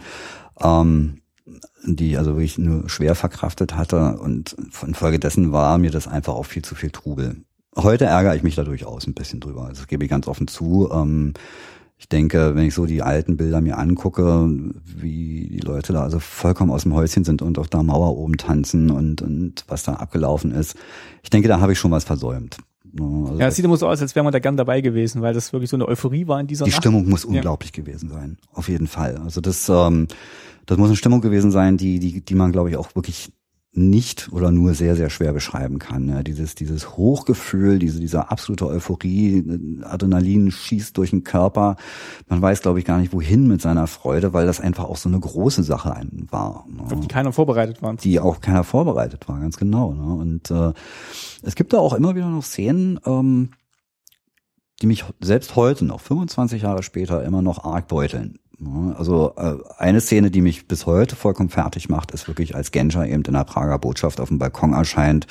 die also wirklich nur schwer verkraftet hatte, und infolgedessen war mir das einfach auch viel zu viel Trubel. Heute ärgere ich mich da durchaus ein bisschen drüber. Das gebe ich ganz offen zu. Ich denke, wenn ich so die alten Bilder mir angucke, wie die Leute da also vollkommen aus dem Häuschen sind und auf der Mauer oben tanzen und was da abgelaufen ist, ich denke, da habe ich schon was versäumt. Also ja, es sieht immer so aus, als wäre man da gern dabei gewesen, weil das wirklich so eine Euphorie war in dieser Nacht. Die Stimmung muss unglaublich gewesen sein, auf jeden Fall. Also das muss eine Stimmung gewesen sein, die man, glaube ich, auch wirklich nicht oder nur sehr, sehr schwer beschreiben kann. Ja, dieses Hochgefühl, diese absolute Euphorie, Adrenalin schießt durch den Körper. Man weiß, glaube ich, gar nicht, wohin mit seiner Freude, weil das einfach auch so eine große Sache war. Ne? Auf die keiner vorbereitet war. Die auch keiner vorbereitet war, ganz genau. Ne? Und es gibt da auch immer wieder noch Szenen, die mich selbst heute noch, 25 Jahre später, immer noch arg beuteln. Also eine Szene, die mich bis heute vollkommen fertig macht, ist wirklich, als Genscher eben in der Prager Botschaft auf dem Balkon erscheint,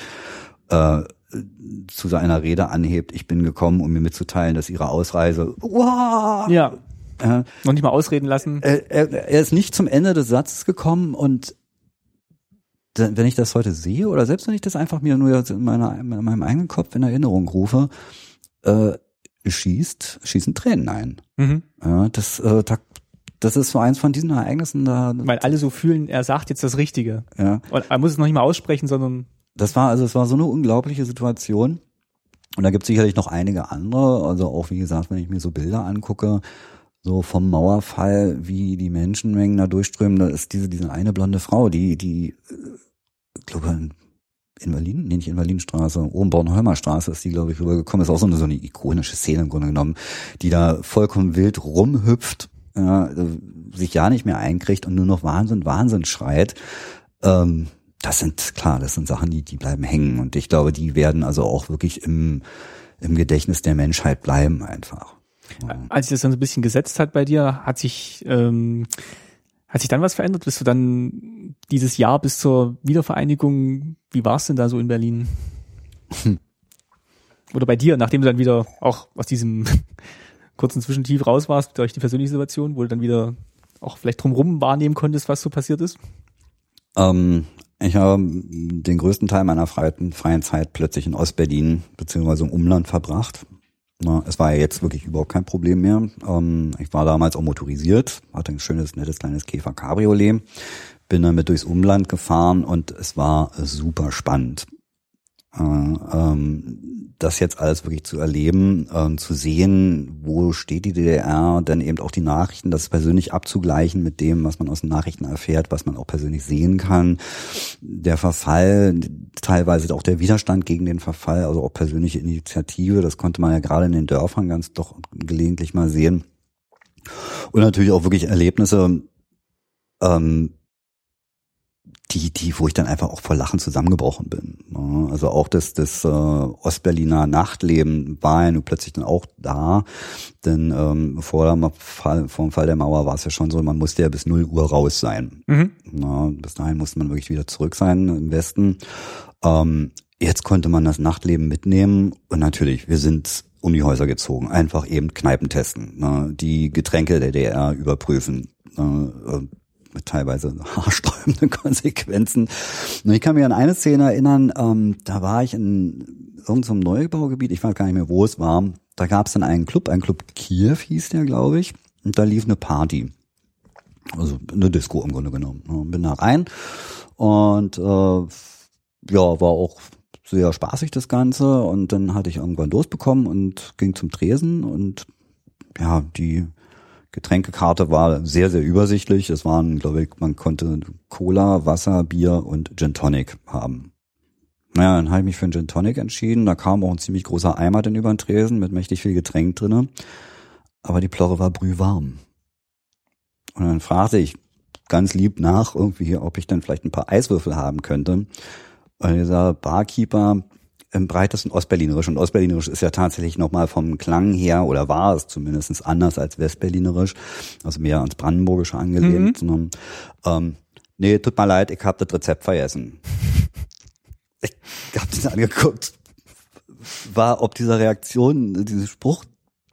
zu seiner Rede anhebt: Ich bin gekommen, um mir mitzuteilen, dass ihre Ausreise... Wow! Ja, noch nicht mal ausreden lassen. Er ist nicht zum Ende des Satzes gekommen, und wenn ich das heute sehe, oder selbst wenn ich das einfach mir nur in meinem eigenen Kopf in Erinnerung rufe, schießen Tränen ein. Ja, das ist so eins von diesen Ereignissen da. Weil alle so fühlen, er sagt jetzt das Richtige. Ja. Und er muss es noch nicht mal aussprechen, sondern... Es war so eine unglaubliche Situation. Und da gibt es sicherlich noch einige andere. Also auch, wie gesagt, wenn ich mir so Bilder angucke, so vom Mauerfall, wie die Menschenmengen da durchströmen, da ist diese eine blonde Frau, die ich glaube, in Berlin, nee, nicht in Berlinstraße, oben Bornholmer Straße ist die, glaube ich, rübergekommen. Ist auch so eine ikonische Szene im Grunde genommen, die da vollkommen wild rumhüpft, sich ja nicht mehr einkriegt und nur noch Wahnsinn schreit. Das sind Sachen, die bleiben hängen, und ich glaube, die werden also auch wirklich im Gedächtnis der Menschheit bleiben einfach. Ja. Als sich das dann so ein bisschen gesetzt hat bei dir, hat sich dann was verändert? Bist du dann dieses Jahr bis zur Wiedervereinigung, wie war es denn da so in Berlin? Oder bei dir, nachdem du dann wieder auch aus diesem kurzen Zwischentief raus warst durch die persönliche Situation, wo du dann wieder auch vielleicht drumherum wahrnehmen konntest, was so passiert ist? Ich habe den größten Teil meiner freien Zeit plötzlich in Ostberlin beziehungsweise im Umland verbracht. Es war ja jetzt wirklich überhaupt kein Problem mehr. Ich war damals auch motorisiert, hatte ein schönes, nettes, kleines Käfer-Cabriolet, bin damit durchs Umland gefahren, und es war super spannend. Das jetzt alles wirklich zu erleben, zu sehen, wo steht die DDR, dann eben auch die Nachrichten, das persönlich abzugleichen mit dem, was man aus den Nachrichten erfährt, was man auch persönlich sehen kann. Der Verfall, teilweise auch der Widerstand gegen den Verfall, also auch persönliche Initiative, das konnte man ja gerade in den Dörfern ganz doch gelegentlich mal sehen. Und natürlich auch wirklich Erlebnisse, wo ich dann einfach auch vor Lachen zusammengebrochen bin. Also auch das Ostberliner Nachtleben war ja nun plötzlich dann auch da, denn vor dem Fall der Mauer war es ja schon so, man musste ja bis 0 Uhr raus sein. Bis dahin musste man wirklich wieder zurück sein im Westen. Jetzt konnte man das Nachtleben mitnehmen, und natürlich, wir sind um die Häuser gezogen, einfach eben Kneipen testen, die Getränke der DDR überprüfen, mit teilweise haarsträubenden Konsequenzen. Und ich kann mich an eine Szene erinnern, da war ich in irgendeinem Neubaugebiet, ich weiß gar nicht mehr, wo es war. Da gab es dann einen Club Kiew hieß der, glaube ich, und da lief eine Party. Also eine Disco im Grunde genommen. Bin da rein und war auch sehr spaßig das Ganze, und dann hatte ich irgendwann Durst bekommen und ging zum Tresen, und ja, die Getränkekarte war sehr, sehr übersichtlich. Es waren, glaube ich, man konnte Cola, Wasser, Bier und Gin Tonic haben. Naja, dann habe ich mich für einen Gin Tonic entschieden. Da kam auch ein ziemlich großer Eimer dann über den Tresen mit mächtig viel Getränk drinne. Aber die Plörre war brühwarm. Und dann fragte ich ganz lieb nach, irgendwie, ob ich dann vielleicht ein paar Eiswürfel haben könnte. Und dieser Barkeeper im breitesten Ostberlinerisch, und Ostberlinerisch ist ja tatsächlich nochmal vom Klang her, oder war es zumindest anders als Westberlinerisch, also mehr ans Brandenburgische angelehnt. Nee, tut mir leid, ich habe das Rezept vergessen. Ich habe das angeguckt, war ob dieser Reaktion, dieses Spruch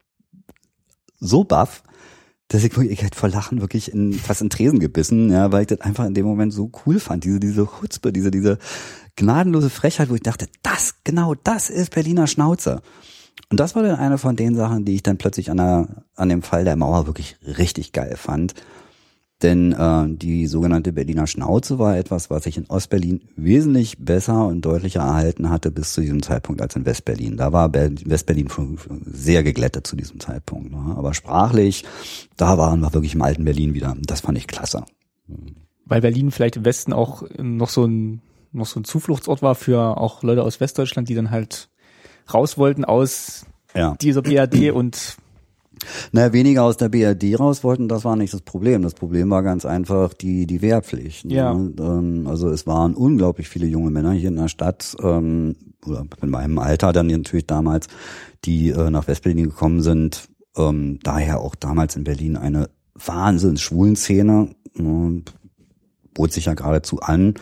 so baff, dass ich hätte vor Lachen wirklich fast in Tresen gebissen, ja, weil ich das einfach in dem Moment so cool fand, diese Chutzpe, diese gnadenlose Frechheit, wo ich dachte, das ist Berliner Schnauze. Und das war dann eine von den Sachen, die ich dann plötzlich an dem Fall der Mauer wirklich richtig geil fand. Denn die sogenannte Berliner Schnauze war etwas, was sich in Ostberlin wesentlich besser und deutlicher erhalten hatte bis zu diesem Zeitpunkt als in Westberlin. Da war Westberlin schon sehr geglättet zu diesem Zeitpunkt. Ne? Aber sprachlich, da waren wir wirklich im alten Berlin wieder. Das fand ich klasse. Weil Berlin vielleicht im Westen auch noch so ein Zufluchtsort war für auch Leute aus Westdeutschland, die dann halt raus wollten aus dieser BRD und weniger aus der BRD raus wollten, das war nicht das Problem. Das Problem war ganz einfach die Wehrpflicht. Ne? Ja. Also es waren unglaublich viele junge Männer hier in der Stadt, oder in meinem Alter dann natürlich damals, die nach Westberlin gekommen sind. Daher auch damals in Berlin eine Wahnsinns-Schwulenszene, bot sich ja geradezu an.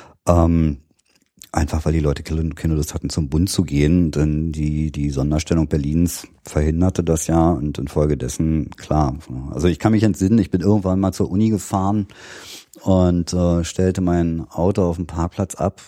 Einfach weil die Leute keine Lust hatten, zum Bund zu gehen, denn die Sonderstellung Berlins verhinderte das ja und infolgedessen, klar. Also ich kann mich entsinnen, ich bin irgendwann mal zur Uni gefahren und stellte mein Auto auf dem Parkplatz ab,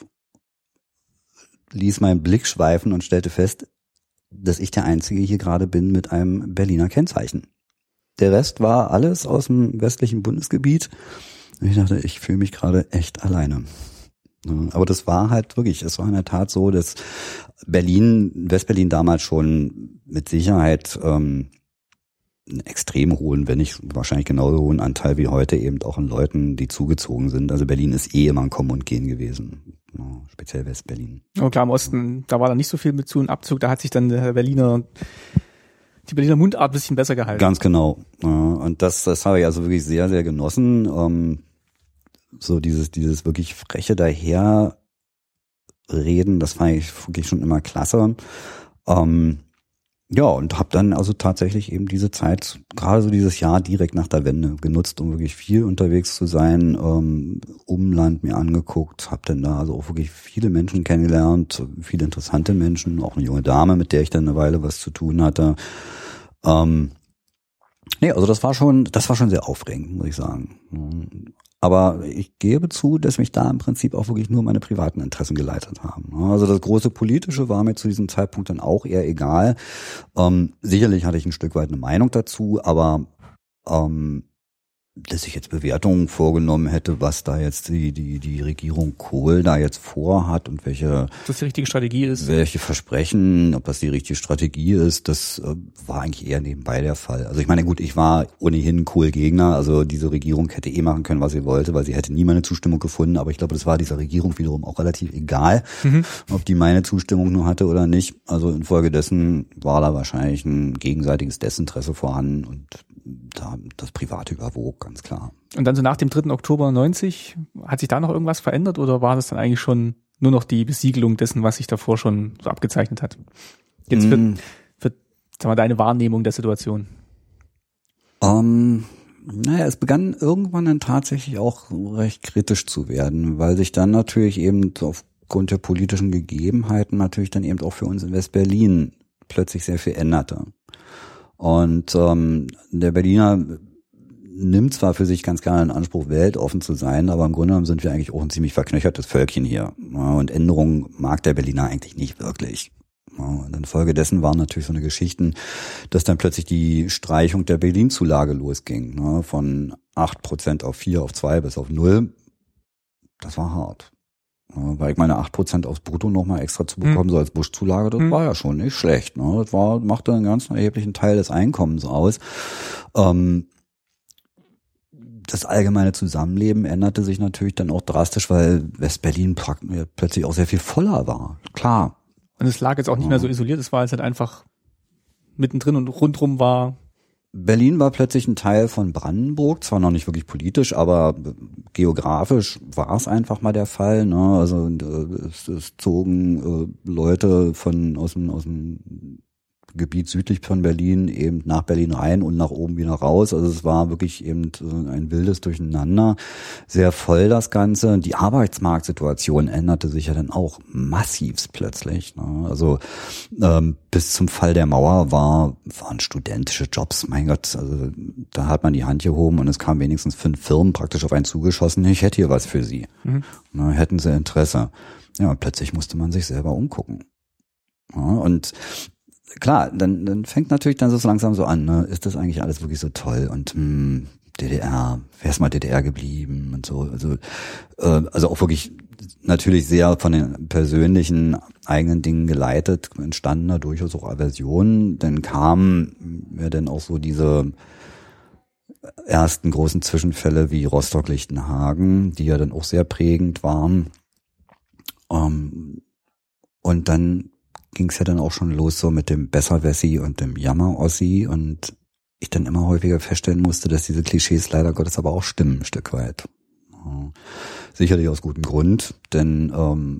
ließ meinen Blick schweifen und stellte fest, dass ich der Einzige hier gerade bin mit einem Berliner Kennzeichen. Der Rest war alles aus dem westlichen Bundesgebiet. Und ich dachte, ich fühle mich gerade echt alleine. Aber das war halt wirklich, es war in der Tat so, dass Westberlin damals schon mit Sicherheit einen extrem hohen, wenn nicht wahrscheinlich genauso hohen Anteil wie heute eben auch an Leuten, die zugezogen sind. Also Berlin ist immer ein Kommen und Gehen gewesen, speziell Westberlin. Oh klar, im Osten, da war da nicht so viel mit Zu- und Abzug, da hat sich dann die Berliner Mundart ein bisschen besser gehalten. Ganz genau. Und das habe ich also wirklich sehr, sehr genossen. So dieses wirklich freche Daherreden, das fand ich wirklich schon immer klasse. Ja, und habe dann also tatsächlich eben diese Zeit, gerade so dieses Jahr direkt nach der Wende genutzt, um wirklich viel unterwegs zu sein, Umland mir angeguckt, habe dann da also auch wirklich viele Menschen kennengelernt, viele interessante Menschen, auch eine junge Dame, mit der ich dann eine Weile was zu tun hatte. Also das war schon sehr aufregend, muss ich sagen. Aber ich gebe zu, dass mich da im Prinzip auch wirklich nur meine privaten Interessen geleitet haben. Also das große Politische war mir zu diesem Zeitpunkt dann auch eher egal. Sicherlich hatte ich ein Stück weit eine Meinung dazu, aber dass ich jetzt Bewertungen vorgenommen hätte, was da jetzt die Regierung Kohl da jetzt vorhat und welche das die richtige Strategie ist. Welche Versprechen, ob das die richtige Strategie ist, das war eigentlich eher nebenbei der Fall. Also ich meine, gut, ich war ohnehin Kohl-Gegner, also diese Regierung hätte machen können, was sie wollte, weil sie hätte nie meine Zustimmung gefunden, aber ich glaube, das war dieser Regierung wiederum auch relativ egal, ob die meine Zustimmung nur hatte oder nicht. Also infolgedessen war da wahrscheinlich ein gegenseitiges Desinteresse vorhanden und da das Private überwog, ganz klar. Und dann so nach dem 3. Oktober 90, hat sich da noch irgendwas verändert oder war das dann eigentlich schon nur noch die Besiegelung dessen, was sich davor schon so abgezeichnet hat? Jetzt für sag mal, deine Wahrnehmung der Situation. Es begann irgendwann dann tatsächlich auch recht kritisch zu werden, weil sich dann natürlich eben aufgrund der politischen Gegebenheiten natürlich dann eben auch für uns in Westberlin plötzlich sehr viel änderte. Und der Berliner nimmt zwar für sich ganz gerne in Anspruch, weltoffen zu sein, aber im Grunde genommen sind wir eigentlich auch ein ziemlich verknöchertes Völkchen hier. Und Änderungen mag der Berliner eigentlich nicht wirklich. Und infolgedessen waren natürlich so eine Geschichten, dass dann plötzlich die Streichung der Berlin-Zulage losging. Von 8% auf 4, auf 2 bis auf 0. Das war hart. Weil ich meine 8% aufs Brutto nochmal extra zu bekommen, so als Buschzulage, das war ja schon nicht schlecht. Das machte einen ganz erheblichen Teil des Einkommens aus. das allgemeine Zusammenleben änderte sich natürlich dann auch drastisch, weil West-Berlin plötzlich auch sehr viel voller war. Klar. Und es lag jetzt auch nicht mehr so isoliert, es war jetzt halt einfach mittendrin und rundrum war... Berlin war plötzlich ein Teil von Brandenburg, zwar noch nicht wirklich politisch, aber geografisch war es einfach mal der Fall. Ne? Also es zogen Leute aus dem Gebiet südlich von Berlin eben nach Berlin rein und nach oben wieder raus. Also es war wirklich eben ein wildes Durcheinander. Sehr voll das Ganze. Die Arbeitsmarktsituation änderte sich ja dann auch massivst plötzlich. Ne? Also bis zum Fall der Mauer waren studentische Jobs, mein Gott, also da hat man die Hand gehoben und es kamen wenigstens 5 Firmen praktisch auf einen zugeschossen. Ich hätte hier was für Sie. Na, hätten Sie Interesse. Ja, und plötzlich musste man sich selber umgucken. Ja, und klar, dann fängt natürlich dann so langsam so an, ne? Ist das eigentlich alles wirklich so toll? Und DDR, wer ist mal DDR geblieben und so. Also auch wirklich natürlich sehr von den persönlichen eigenen Dingen geleitet, entstanden da durchaus auch Aversionen. Dann kamen ja dann auch so diese ersten großen Zwischenfälle wie Rostock-Lichtenhagen, die ja dann auch sehr prägend waren. Und dann ging es ja dann auch schon los so mit dem Besserwessi und dem Jammer-Ossi und ich dann immer häufiger feststellen musste, dass diese Klischees leider Gottes aber auch stimmen ein Stück weit. Ja. Sicherlich aus gutem Grund, denn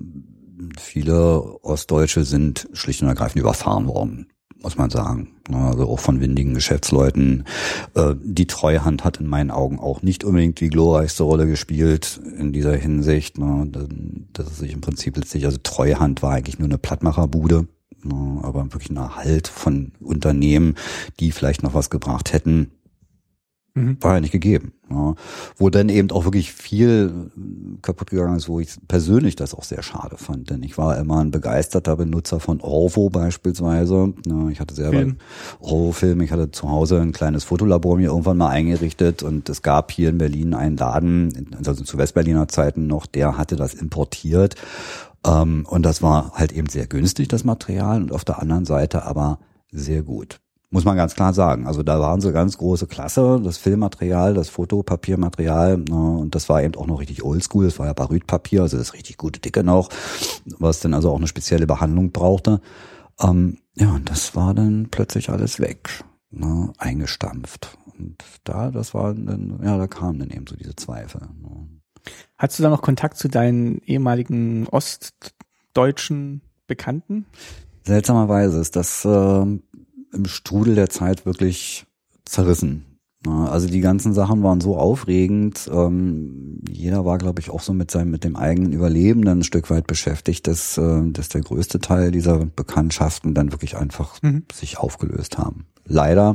viele Ostdeutsche sind schlicht und ergreifend überfahren worden, muss man sagen. Also auch von windigen Geschäftsleuten. Die Treuhand hat in meinen Augen auch nicht unbedingt die glorreichste Rolle gespielt in dieser Hinsicht. Das ist sich im Prinzip letztlich, also Treuhand war eigentlich nur eine Plattmacherbude, aber wirklich ein Erhalt von Unternehmen, die vielleicht noch was gebracht hätten, war ja nicht gegeben. Ja. Wo dann eben auch wirklich viel kaputt gegangen ist, wo ich persönlich das auch sehr schade fand. Denn ich war immer ein begeisterter Benutzer von Orwo beispielsweise. Ja, ich hatte selber Orwo-Film. Ich hatte zu Hause ein kleines Fotolabor mir irgendwann mal eingerichtet und es gab hier in Berlin einen Laden, also zu Westberliner Zeiten noch, der hatte das importiert. Und das war halt eben sehr günstig, das Material, und auf der anderen Seite aber sehr gut. Muss man ganz klar sagen. Also da waren sie ganz große Klasse, das Filmmaterial, das Fotopapiermaterial, und das war eben auch noch richtig oldschool, das war ja Barytpapier, also das richtig gute Dicke noch, was dann also auch eine spezielle Behandlung brauchte. Ja, und das war dann plötzlich alles weg, eingestampft. Und da kamen dann eben so diese Zweifel. Hattest du da noch Kontakt zu deinen ehemaligen ostdeutschen Bekannten? Seltsamerweise ist das im Strudel der Zeit wirklich zerrissen. Also die ganzen Sachen waren so aufregend. Jeder war, glaube ich, auch so mit dem eigenen Überleben dann ein Stück weit beschäftigt, dass der größte Teil dieser Bekanntschaften dann wirklich einfach sich aufgelöst haben. Leider.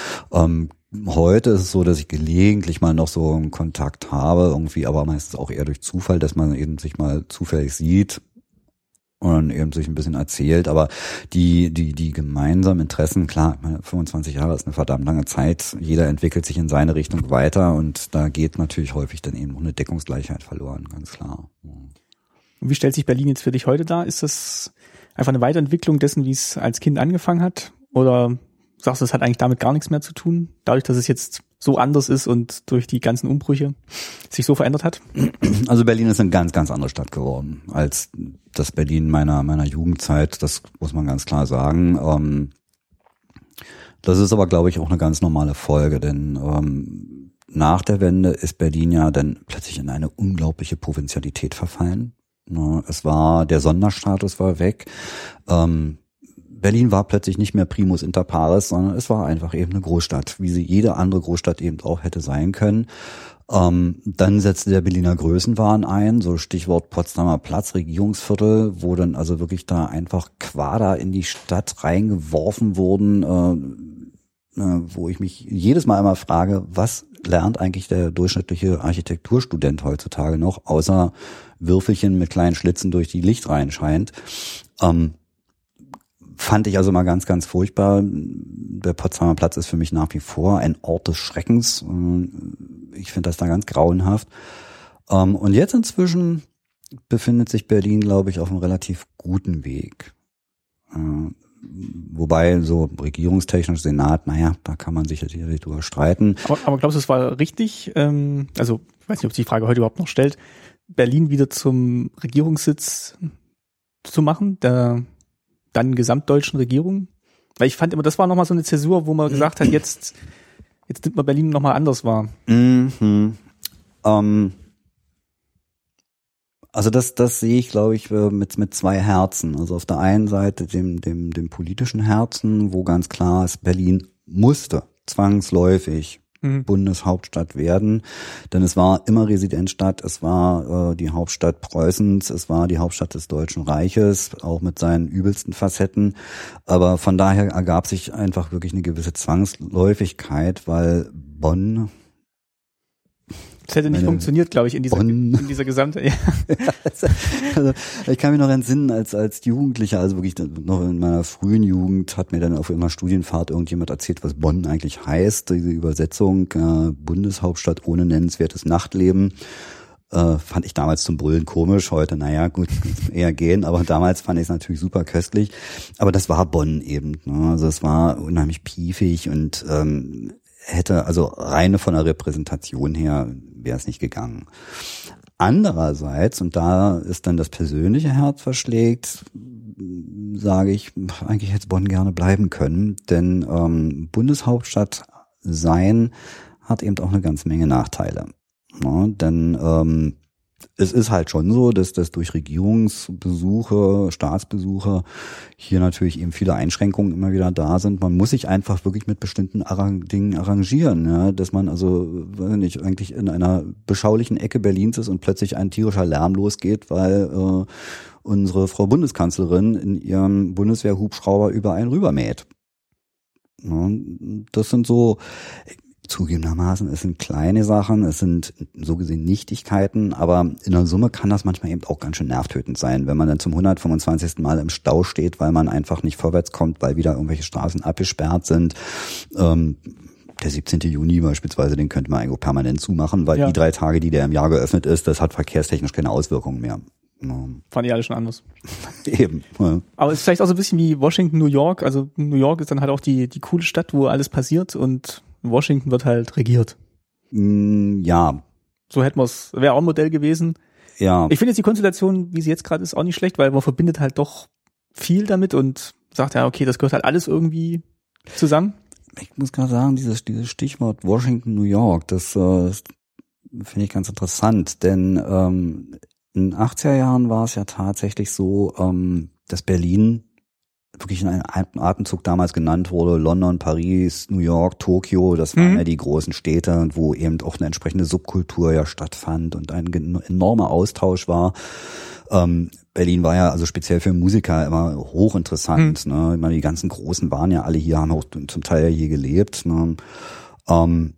Heute ist es so, dass ich gelegentlich mal noch so einen Kontakt habe, irgendwie, aber meistens auch eher durch Zufall, dass man eben sich mal zufällig sieht und eben sich ein bisschen erzählt, aber die gemeinsamen Interessen, klar, 25 Jahre ist eine verdammt lange Zeit, jeder entwickelt sich in seine Richtung weiter und da geht natürlich häufig dann eben auch eine Deckungsgleichheit verloren, ganz klar. Und wie stellt sich Berlin jetzt für dich heute dar? Ist das einfach eine Weiterentwicklung dessen, wie es als Kind angefangen hat, oder sagst du, es hat eigentlich damit gar nichts mehr zu tun, dadurch, dass es jetzt so anders ist und durch die ganzen Umbrüche sich so verändert hat? Also Berlin ist eine ganz, ganz andere Stadt geworden als das Berlin meiner Jugendzeit, das muss man ganz klar sagen. Das ist aber, glaube ich, auch eine ganz normale Folge, denn nach der Wende ist Berlin ja dann plötzlich in eine unglaubliche Provinzialität verfallen. Der Sonderstatus war weg. Berlin war plötzlich nicht mehr Primus inter pares, sondern es war einfach eben eine Großstadt, wie sie jede andere Großstadt eben auch hätte sein können. Dann setzte der Berliner Größenwahn ein, so Stichwort Potsdamer Platz, Regierungsviertel, wo dann also wirklich da einfach Quader in die Stadt reingeworfen wurden, wo ich mich jedes Mal immer frage, was lernt eigentlich der durchschnittliche Architekturstudent heutzutage noch, außer Würfelchen mit kleinen Schlitzen, durch die Licht reinscheint. Fand ich also mal ganz, ganz furchtbar. Der Potsdamer Platz ist für mich nach wie vor ein Ort des Schreckens. Ich finde das da ganz grauenhaft. Und jetzt inzwischen befindet sich Berlin, glaube ich, auf einem relativ guten Weg. Wobei so regierungstechnisch Senat, naja, da kann man sich sicherlich drüber streiten. Aber glaubst du, es war richtig, also ich weiß nicht, ob sich die Frage heute überhaupt noch stellt, Berlin wieder zum Regierungssitz zu machen, der dann gesamtdeutschen Regierung? Weil ich fand immer, das war nochmal so eine Zäsur, wo man gesagt hat, jetzt nimmt man Berlin nochmal anders wahr. Mhm. Also das sehe ich, glaube ich, mit zwei Herzen. Also auf der einen Seite dem politischen Herzen, wo ganz klar ist, Berlin musste zwangsläufig Bundeshauptstadt werden, denn es war immer Residenzstadt, es war die Hauptstadt Preußens, es war die Hauptstadt des Deutschen Reiches, auch mit seinen übelsten Facetten. Aber von daher ergab sich einfach wirklich eine gewisse Zwangsläufigkeit, weil Bonn... Das hätte nicht funktioniert, glaube ich, in dieser gesamte. Ja. Also, ich kann mich noch entsinnen, als Jugendlicher, also wirklich noch in meiner frühen Jugend, hat mir dann auf einer Studienfahrt irgendjemand erzählt, was Bonn eigentlich heißt. Diese Übersetzung, Bundeshauptstadt ohne nennenswertes Nachtleben. Fand ich damals zum Brüllen komisch, heute, naja, gut, eher gehen, aber damals fand ich es natürlich super köstlich. Aber das war Bonn eben, ne? Also es war unheimlich piefig und hätte, also reine von der Repräsentation her, wäre es nicht gegangen. Andererseits, und da ist dann das persönliche Herz verschlägt, sage ich, eigentlich hätte Bonn gerne bleiben können, denn Bundeshauptstadt sein hat eben auch eine ganze Menge Nachteile. Ja, denn es ist halt schon so, dass das durch Regierungsbesuche, Staatsbesuche hier natürlich eben viele Einschränkungen immer wieder da sind. Man muss sich einfach wirklich mit bestimmten Dingen arrangieren, ja, dass man also nicht eigentlich in einer beschaulichen Ecke Berlins ist und plötzlich ein tierischer Lärm losgeht, weil unsere Frau Bundeskanzlerin in ihrem Bundeswehrhubschrauber über einen rübermäht. Ja, das sind so... Zugegebenermaßen, es sind kleine Sachen, es sind so gesehen Nichtigkeiten, aber in der Summe kann das manchmal eben auch ganz schön nervtötend sein, wenn man dann zum 125. Mal im Stau steht, weil man einfach nicht vorwärts kommt, weil wieder irgendwelche Straßen abgesperrt sind. Der 17. Juni beispielsweise, den könnte man eigentlich permanent zumachen, weil die 3 Tage, die der im Jahr geöffnet ist, das hat verkehrstechnisch keine Auswirkungen mehr. Fand ich alle schon anders. Eben. Ja. Aber es ist vielleicht auch so ein bisschen wie Washington, New York. Also New York ist dann halt auch die coole Stadt, wo alles passiert und Washington wird halt regiert. Ja. So hätten wir es, wäre auch ein Modell gewesen. Ja. Ich finde jetzt die Konstellation, wie sie jetzt gerade ist, auch nicht schlecht, weil man verbindet halt doch viel damit und sagt ja, okay, das gehört halt alles irgendwie zusammen. Ich muss gerade sagen, dieses Stichwort Washington, New York, das finde ich ganz interessant, denn in den 80er Jahren war es ja tatsächlich so, dass Berlin wirklich in einem Atemzug damals genannt wurde, London, Paris, New York, Tokio, das waren ja die großen Städte, wo eben auch eine entsprechende Subkultur ja stattfand und ein enormer Austausch war. Berlin war ja also speziell für Musiker immer hochinteressant. Ne? Ich meine, die ganzen Großen waren ja alle hier, haben auch zum Teil ja hier gelebt. Ne? Und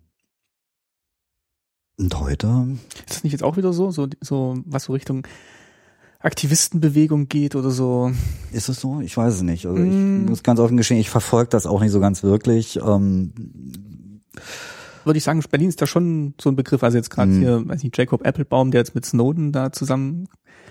heute? Ist das nicht jetzt auch wieder so was so Richtung Aktivistenbewegung geht oder so? Ist es so? Ich weiß es nicht. Also ich muss ganz offen gestehen, ich verfolge das auch nicht so ganz wirklich. Würde ich sagen, Berlin ist da schon so ein Begriff. Also jetzt gerade hier, weiß nicht, Jacob Applebaum, der jetzt mit Snowden da zusammen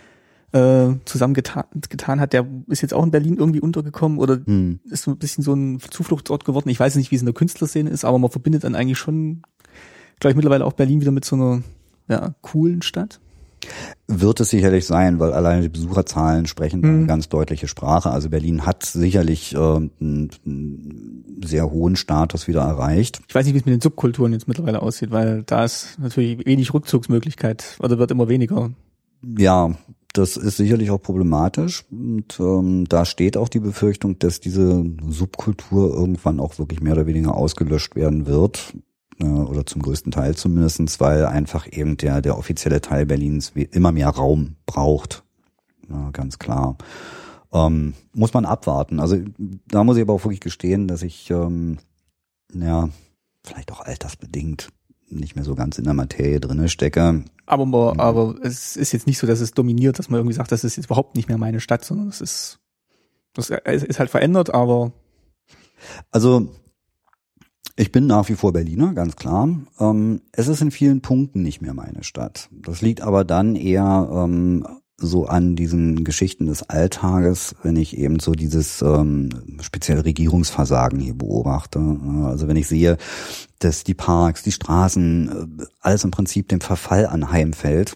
getan hat, der ist jetzt auch in Berlin irgendwie untergekommen oder ist so ein bisschen so ein Zufluchtsort geworden. Ich weiß nicht, wie es in der Künstlerszene ist, aber man verbindet dann eigentlich schon, glaube ich, mittlerweile auch Berlin wieder mit so einer coolen Stadt. Wird es sicherlich sein, weil alleine die Besucherzahlen sprechen eine ganz deutliche Sprache. Also Berlin hat sicherlich einen sehr hohen Status wieder erreicht. Ich weiß nicht, wie es mit den Subkulturen jetzt mittlerweile aussieht, weil da ist natürlich wenig Rückzugsmöglichkeit oder wird immer weniger. Ja, das ist sicherlich auch problematisch und da steht auch die Befürchtung, dass diese Subkultur irgendwann auch wirklich mehr oder weniger ausgelöscht werden wird. Oder zum größten Teil zumindestens, weil einfach eben der offizielle Teil Berlins immer mehr Raum braucht. Ja, ganz klar. Muss man abwarten. Also da muss ich aber auch wirklich gestehen, dass ich vielleicht auch altersbedingt nicht mehr so ganz in der Materie drinne stecke. Aber es ist jetzt nicht so, dass es dominiert, dass man irgendwie sagt, das ist jetzt überhaupt nicht mehr meine Stadt, sondern das ist halt verändert, aber also ich bin nach wie vor Berliner, ganz klar. Es ist in vielen Punkten nicht mehr meine Stadt. Das liegt aber dann eher, so an diesen Geschichten des Alltages, wenn ich eben so dieses speziell Regierungsversagen hier beobachte. Also wenn ich sehe, dass die Parks, die Straßen, alles im Prinzip dem Verfall anheimfällt,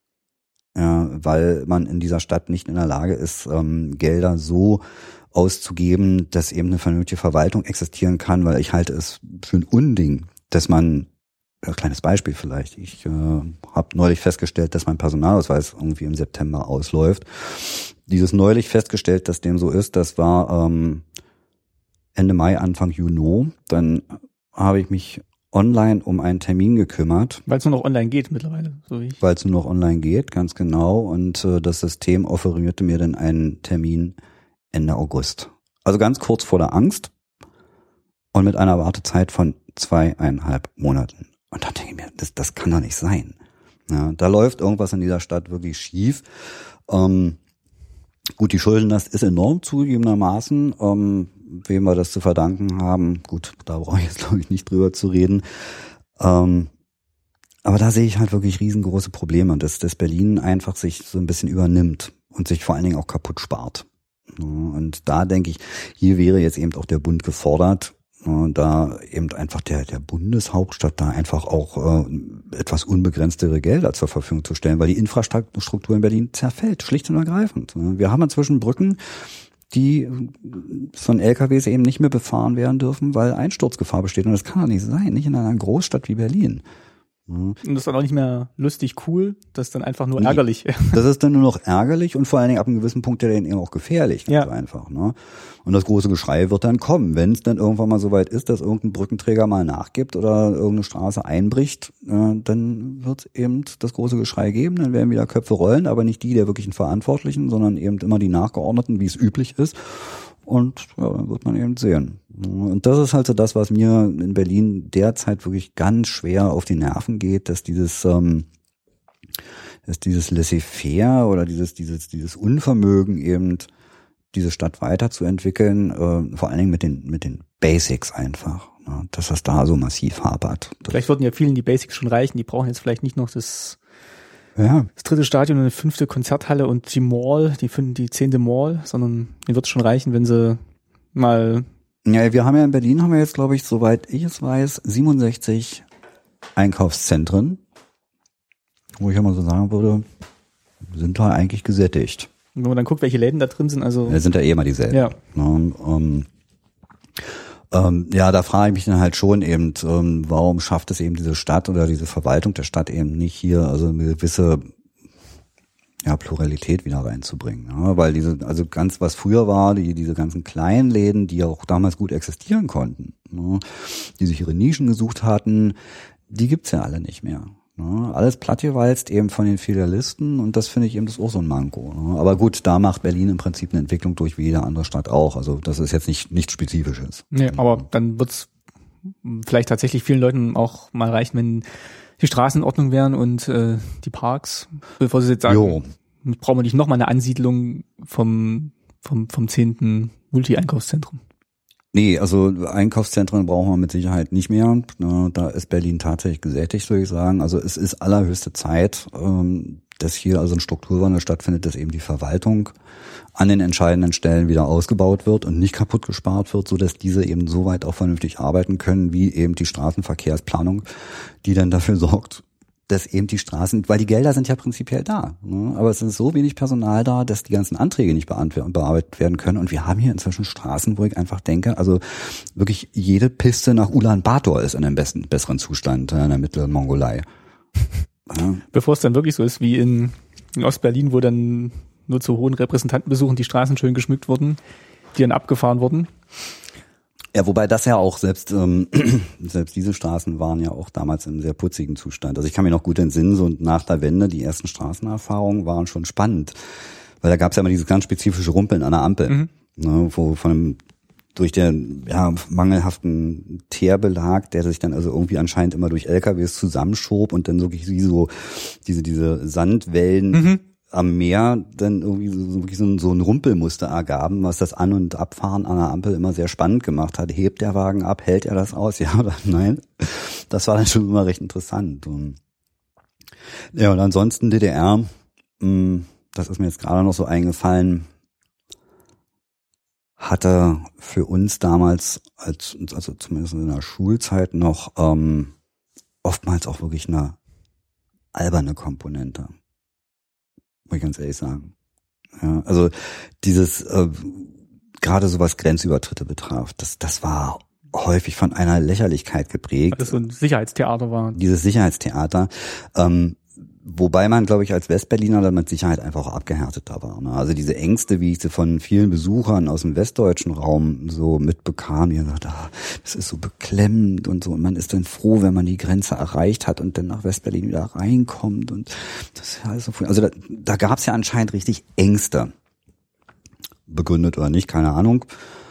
weil man in dieser Stadt nicht in der Lage ist, Gelder so auszugeben, dass eben eine vernünftige Verwaltung existieren kann, weil ich halte es für ein Unding, dass man, ein kleines Beispiel vielleicht, ich habe neulich festgestellt, dass mein Personalausweis irgendwie im September ausläuft. Dieses neulich festgestellt, dass dem so ist, das war Ende Mai, Anfang Juni. Dann habe ich mich online um einen Termin gekümmert. Weil es nur noch online geht mittlerweile, so wie ich. Weil es nur noch online geht, ganz genau. Und das System offerierte mir dann einen Termin Ende August. Also ganz kurz vor der Angst und mit einer Wartezeit von 2,5 Monaten. Und dann denke ich mir, das kann doch nicht sein. Ja, da läuft irgendwas in dieser Stadt wirklich schief. Gut, die Schuldenlast ist enorm zugegebenermaßen. Wem wir das zu verdanken haben, gut, da brauche ich jetzt glaube ich nicht drüber zu reden. Aber da sehe ich halt wirklich riesengroße Probleme und dass Berlin einfach sich so ein bisschen übernimmt und sich vor allen Dingen auch kaputt spart. Und da denke ich, hier wäre jetzt eben auch der Bund gefordert, da eben einfach der Bundeshauptstadt da einfach auch etwas unbegrenztere Gelder zur Verfügung zu stellen, weil die Infrastruktur in Berlin zerfällt, schlicht und ergreifend. Wir haben inzwischen Brücken, die von LKWs eben nicht mehr befahren werden dürfen, weil Einsturzgefahr besteht. Und das kann doch nicht sein, nicht in einer Großstadt wie Berlin. Und das ist dann auch nicht mehr lustig, cool, das ist dann einfach nur ärgerlich. Das ist dann nur noch ärgerlich und vor allen Dingen ab einem gewissen Punkt ja dann eben auch gefährlich, ganz einfach. Ne? Und das große Geschrei wird dann kommen, wenn es dann irgendwann mal so weit ist, dass irgendein Brückenträger mal nachgibt oder irgendeine Straße einbricht, dann wird es eben das große Geschrei geben, dann werden wieder Köpfe rollen, aber nicht die der wirklichen Verantwortlichen, sondern eben immer die Nachgeordneten, wie es üblich ist. Und ja, dann wird man eben sehen. Und das ist halt so das, was mir in Berlin derzeit wirklich ganz schwer auf die Nerven geht, dass dieses Laissez-faire oder dieses Unvermögen eben diese Stadt weiterzuentwickeln, vor allen Dingen mit den Basics einfach, dass das da so massiv hapert. Vielleicht würden ja vielen die Basics schon reichen, die brauchen jetzt vielleicht nicht noch das 3. Stadion und eine 5. Konzerthalle und die Mall, die 10. Mall, sondern denen wird es schon reichen, wenn sie mal... Ja, wir haben ja in Berlin, jetzt, glaube ich, soweit ich es weiß, 67 Einkaufszentren, wo ich immer so sagen würde, sind da eigentlich gesättigt. Und wenn man dann guckt, welche Läden da drin sind, also... Ja, sind ja eh immer dieselben. Ja. Da frage ich mich dann halt schon eben, warum schafft es eben diese Stadt oder diese Verwaltung der Stadt eben nicht hier, also eine gewisse Pluralität wieder reinzubringen. Ja? Weil also ganz was früher war, diese ganzen kleinen Läden, die auch damals gut existieren konnten, die sich ihre Nischen gesucht hatten, die gibt's ja alle nicht mehr. Alles plattgewalzt eben von den Filialisten und das finde ich eben das auch so ein Manko. Aber gut, da macht Berlin im Prinzip eine Entwicklung durch wie jede andere Stadt auch. Also das ist jetzt nichts Spezifisches. Nee, aber dann wird's vielleicht tatsächlich vielen Leuten auch mal reichen, wenn die Straßen in Ordnung wären und die Parks, bevor sie jetzt sagen, brauchen wir nicht nochmal eine Ansiedlung vom 10. Multi-Einkaufszentrum. Nee, also Einkaufszentren brauchen wir mit Sicherheit nicht mehr. Da ist Berlin tatsächlich gesättigt, würde ich sagen. Also es ist allerhöchste Zeit, dass hier also ein Strukturwandel stattfindet, dass eben die Verwaltung an den entscheidenden Stellen wieder ausgebaut wird und nicht kaputt gespart wird, so dass diese eben so weit auch vernünftig arbeiten können, wie eben die Straßenverkehrsplanung, die dann dafür sorgt, dass eben die Straßen, weil die Gelder sind ja prinzipiell da, aber es ist so wenig Personal da, dass die ganzen Anträge nicht bearbeitet werden können. Und wir haben hier inzwischen Straßen, wo ich einfach denke, also wirklich jede Piste nach Ulaanbaatar ist in einem besseren Zustand in der mittleren Mongolei. Bevor es dann wirklich so ist wie in Ostberlin, wo dann nur zu hohen Repräsentantenbesuchen die Straßen schön geschmückt wurden, die dann abgefahren wurden. Ja, wobei das ja auch selbst diese Straßen waren ja auch damals in einem sehr putzigen Zustand. Also ich kann mich noch gut entsinnen, so nach der Wende, die ersten Straßenerfahrungen waren schon spannend. Weil da gab es ja immer dieses ganz spezifische Rumpeln an der Ampel, wo durch den mangelhaften Teerbelag, der sich dann also irgendwie anscheinend immer durch LKWs zusammenschob und dann wirklich wie so diese Sandwellen am Meer dann irgendwie so ein Rumpelmuster ergaben, was das An- und Abfahren an der Ampel immer sehr spannend gemacht hat. Hebt der Wagen ab, hält er das aus, ja oder nein? Das war dann schon immer recht interessant. Und ansonsten DDR, das ist mir jetzt gerade noch so eingefallen, hatte für uns damals, also zumindest in der Schulzeit noch oftmals auch wirklich eine alberne Komponente. Muss ich ganz ehrlich sagen. Ja, also dieses, gerade so was Grenzübertritte betraf, das war häufig von einer Lächerlichkeit geprägt. Weil das so ein Sicherheitstheater war. Dieses Sicherheitstheater, wobei man, glaube ich, als Westberliner dann mit Sicherheit einfach auch abgehärteter war. Ne? Also diese Ängste, wie ich sie von vielen Besuchern aus dem westdeutschen Raum so mitbekam, die gesagt, das ist so beklemmend und so. Und man ist dann froh, wenn man die Grenze erreicht hat und dann nach Westberlin wieder reinkommt. Und das ist ja alles so. Also da gab es ja anscheinend richtig Ängste. Begründet oder nicht, keine Ahnung.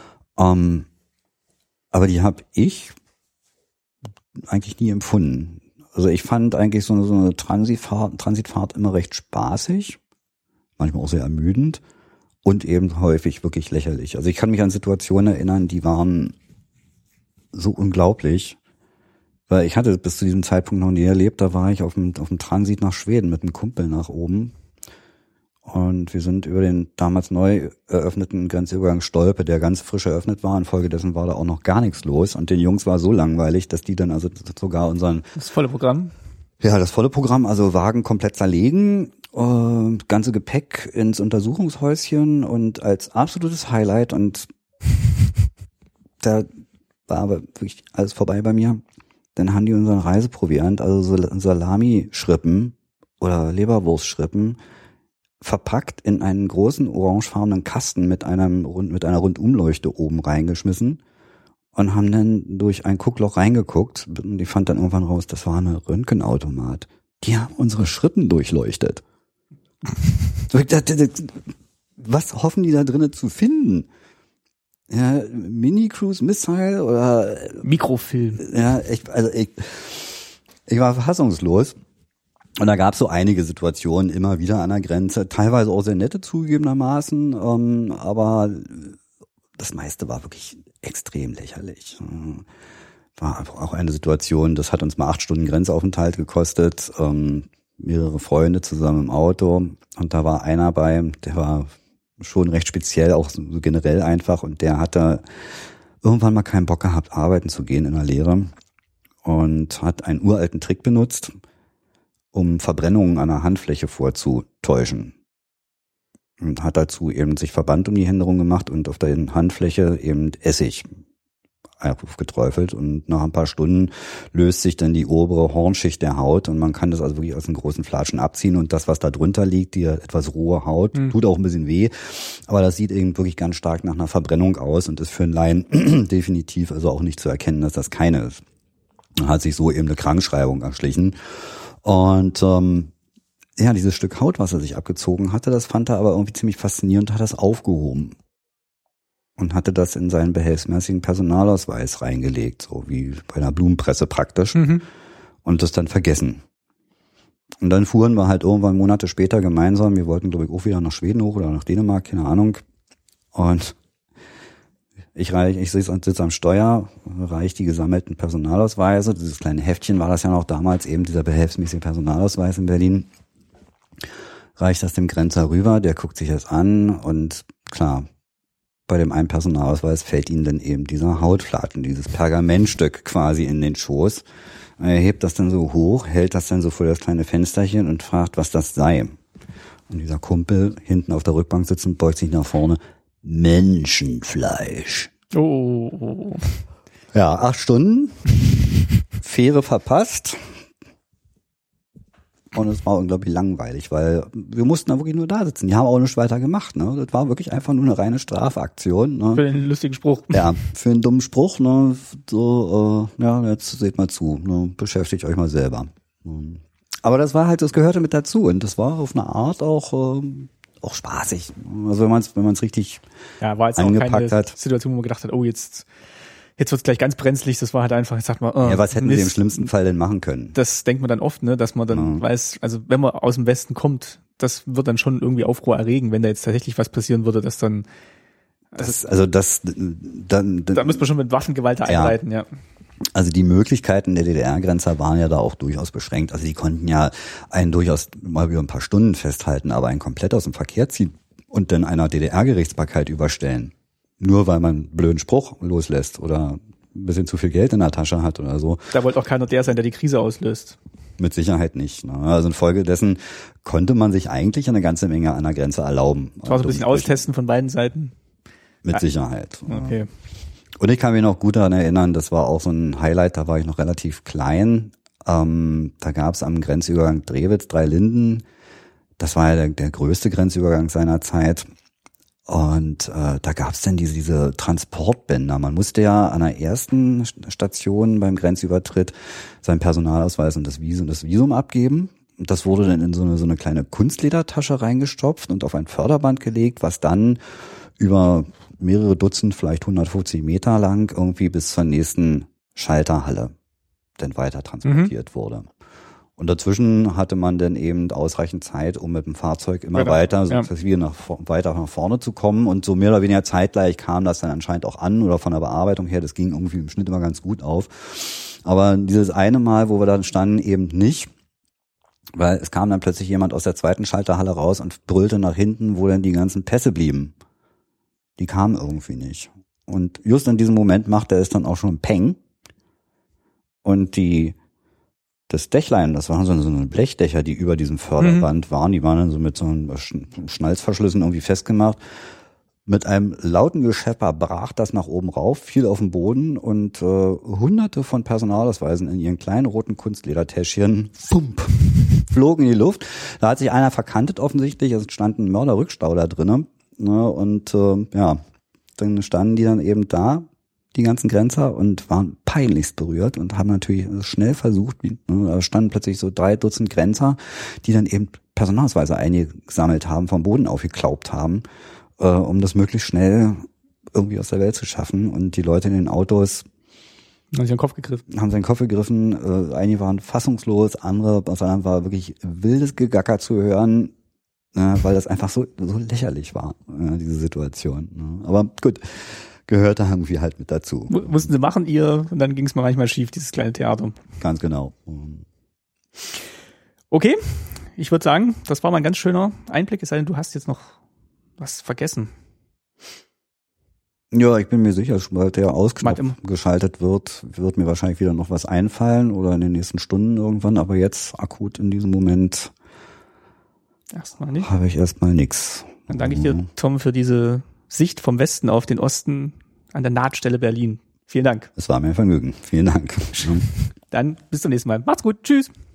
Aber die habe ich eigentlich nie empfunden. Also ich fand eigentlich so eine Transitfahrt immer recht spaßig, manchmal auch sehr ermüdend und eben häufig wirklich lächerlich. Also ich kann mich an Situationen erinnern, die waren so unglaublich, weil ich hatte bis zu diesem Zeitpunkt noch nie erlebt, da war ich auf dem Transit nach Schweden mit einem Kumpel nach oben und wir sind über den damals neu eröffneten Grenzübergang Stolpe, der ganz frisch eröffnet war. Infolgedessen war da auch noch gar nichts los. Und den Jungs war so langweilig, dass die dann also sogar Das volle Programm? Ja, das volle Programm, also Wagen komplett zerlegen, ganze Gepäck ins Untersuchungshäuschen und als absolutes Highlight und da war aber wirklich alles vorbei bei mir. Dann haben die unseren Reiseproviant, also so Salami-Schrippen oder Leberwurstschrippen, verpackt in einen großen orangefarbenen Kasten mit einer Rundumleuchte oben reingeschmissen und haben dann durch ein Guckloch reingeguckt. Und ich fand dann irgendwann raus, das war eine Röntgenautomat. Die haben unsere Schrippen durchleuchtet. Was hoffen die da drinnen zu finden? Ja, Mini-Cruise Missile oder Mikrofilm. Ja, ich war fassungslos. Und da gab es so einige Situationen immer wieder an der Grenze, teilweise auch sehr nette zugegebenermaßen, aber das meiste war wirklich extrem lächerlich. War einfach auch eine Situation, das hat uns mal 8 Stunden Grenzaufenthalt gekostet, mehrere Freunde zusammen im Auto und da war einer bei, der war schon recht speziell, auch so generell einfach und der hatte irgendwann mal keinen Bock gehabt, arbeiten zu gehen in der Lehre und hat einen uralten Trick benutzt, um Verbrennungen an der Handfläche vorzutäuschen. Und hat dazu eben sich Verband um die Hände rum gemacht und auf der Handfläche eben Essig aufgeträufelt. Und nach ein paar Stunden löst sich dann die obere Hornschicht der Haut und man kann das also wirklich aus den großen Flatschen abziehen und das, was da drunter liegt, die etwas rohe Haut, tut auch ein bisschen weh, aber das sieht eben wirklich ganz stark nach einer Verbrennung aus und ist für einen Laien definitiv also auch nicht zu erkennen, dass das keine ist. Hat sich so eben eine Krankschreibung erschlichen. Und ja, dieses Stück Haut, was er sich abgezogen hatte, das fand er aber irgendwie ziemlich faszinierend und hat das aufgehoben. Und hatte das in seinen behelfsmäßigen Personalausweis reingelegt, so wie bei einer Blumenpresse praktisch. Und das dann vergessen. Und dann fuhren wir halt irgendwann Monate später gemeinsam, wir wollten glaube ich auch wieder nach Schweden hoch oder nach Dänemark, keine Ahnung. Und ich sitze am Steuer, reiche die gesammelten Personalausweise. Dieses kleine Heftchen war das ja noch damals, eben dieser behelfsmäßige Personalausweis in Berlin. Reicht das dem Grenzer rüber, der guckt sich das an und klar, bei dem einen Personalausweis fällt ihm dann eben dieser Hautfladen, dieses Pergamentstück quasi in den Schoß. Er hebt das dann so hoch, hält das dann so vor das kleine Fensterchen und fragt, was das sei. Und dieser Kumpel hinten auf der Rückbank sitzend beugt sich nach vorne. Menschenfleisch. Oh. Ja, 8 Stunden. Fähre verpasst. Und es war unglaublich langweilig, weil wir mussten da wirklich nur da sitzen. Die haben auch nichts weiter gemacht. Ne? Das war wirklich einfach nur eine reine Strafaktion. Ne? Für den lustigen Spruch. Ja, für einen dummen Spruch. Ne? So, ja, jetzt seht mal zu. Ne? Beschäftigt euch mal selber. Aber das war halt, das gehörte mit dazu. Und das war auf eine Art auch spaßig. Also wenn man es richtig war jetzt angepackt auch keine hat. Situation, wo man gedacht hat, oh, jetzt wird's gleich ganz brenzlig. Das war halt einfach, jetzt sagt man, Ja, was hätten sie im schlimmsten Fall denn machen können? Das denkt man dann oft, ne, dass man dann weiß, also wenn man aus dem Westen kommt, das wird dann schon irgendwie Aufruhr erregen, wenn da jetzt tatsächlich was passieren würde, dass dann Da müsste man schon mit Waffengewalt einleiten, ja. Also die Möglichkeiten der DDR-Grenzer waren ja da auch durchaus beschränkt. Also die konnten ja einen durchaus mal über ein paar Stunden festhalten, aber einen komplett aus dem Verkehr ziehen und dann einer DDR-Gerichtsbarkeit überstellen. Nur weil man einen blöden Spruch loslässt oder ein bisschen zu viel Geld in der Tasche hat oder so. Da wollte auch keiner der sein, der die Krise auslöst. Mit Sicherheit nicht. Ne? Also infolgedessen konnte man sich eigentlich eine ganze Menge an der Grenze erlauben. Das war so ein bisschen Austesten von beiden Seiten. Mit Sicherheit. Okay. Und ich kann mich noch gut daran erinnern, das war auch so ein Highlight, da war ich noch relativ klein. Da gab es am Grenzübergang Drewitz-Dreilinden, das war ja der größte Grenzübergang seiner Zeit. Und da gab es dann diese Transportbänder. Man musste ja an der ersten Station beim Grenzübertritt seinen Personalausweis und das Visum abgeben. Und das wurde dann in so eine kleine Kunstledertasche reingestopft und auf ein Förderband gelegt, was dann über mehrere Dutzend, vielleicht 150 Meter lang irgendwie bis zur nächsten Schalterhalle dann weiter transportiert wurde. Und dazwischen hatte man dann eben ausreichend Zeit, um mit dem Fahrzeug immer weiter weiter nach vorne zu kommen. Und so mehr oder weniger zeitgleich kam das dann anscheinend auch an oder von der Bearbeitung her. Das ging irgendwie im Schnitt immer ganz gut auf. Aber dieses eine Mal, wo wir dann standen, eben nicht. Weil es kam dann plötzlich jemand aus der zweiten Schalterhalle raus und brüllte nach hinten, wo dann die ganzen Pässe blieben. Die kamen irgendwie nicht. Und just in diesem Moment machte es dann auch schon Peng. Und das Dächlein, das waren so eine Blechdächer, die über diesem Förderband waren. Die waren dann so mit so einem Schnalzverschlüssen irgendwie festgemacht. Mit einem lauten Geschepper brach das nach oben rauf, fiel auf den Boden und hunderte von Personalausweisen in ihren kleinen roten Kunstledertäschchen flogen in die Luft. Da hat sich einer verkantet offensichtlich. Es stand ein Mörderrückstau da drinnen. Ne, und dann standen die dann eben da, die ganzen Grenzer, und waren peinlichst berührt und haben natürlich schnell versucht, da standen plötzlich so 3 Dutzend Grenzer, die dann eben Personalausweise eingesammelt haben, vom Boden aufgeklaubt haben, um das möglichst schnell irgendwie aus der Welt zu schaffen. Und die Leute in den Autos haben sich in den Kopf gegriffen. Einige waren fassungslos, andere war wirklich wildes Gegacker zu hören, weil das einfach so lächerlich war, diese Situation. Aber gut, gehörte irgendwie halt mit dazu. Mussten sie machen, und dann ging es mal manchmal schief, dieses kleine Theater. Ganz genau. Okay, ich würde sagen, das war mal ein ganz schöner Einblick, es sei denn, du hast jetzt noch was vergessen. Ja, ich bin mir sicher, sobald der ausgeschaltet wird mir wahrscheinlich wieder noch was einfallen oder in den nächsten Stunden irgendwann, aber jetzt akut in diesem Moment habe ich erstmal nichts. Dann danke ich dir, Tom, für diese Sicht vom Westen auf den Osten an der Nahtstelle Berlin. Vielen Dank. Es war mir ein Vergnügen. Vielen Dank. Dann bis zum nächsten Mal. Macht's gut. Tschüss.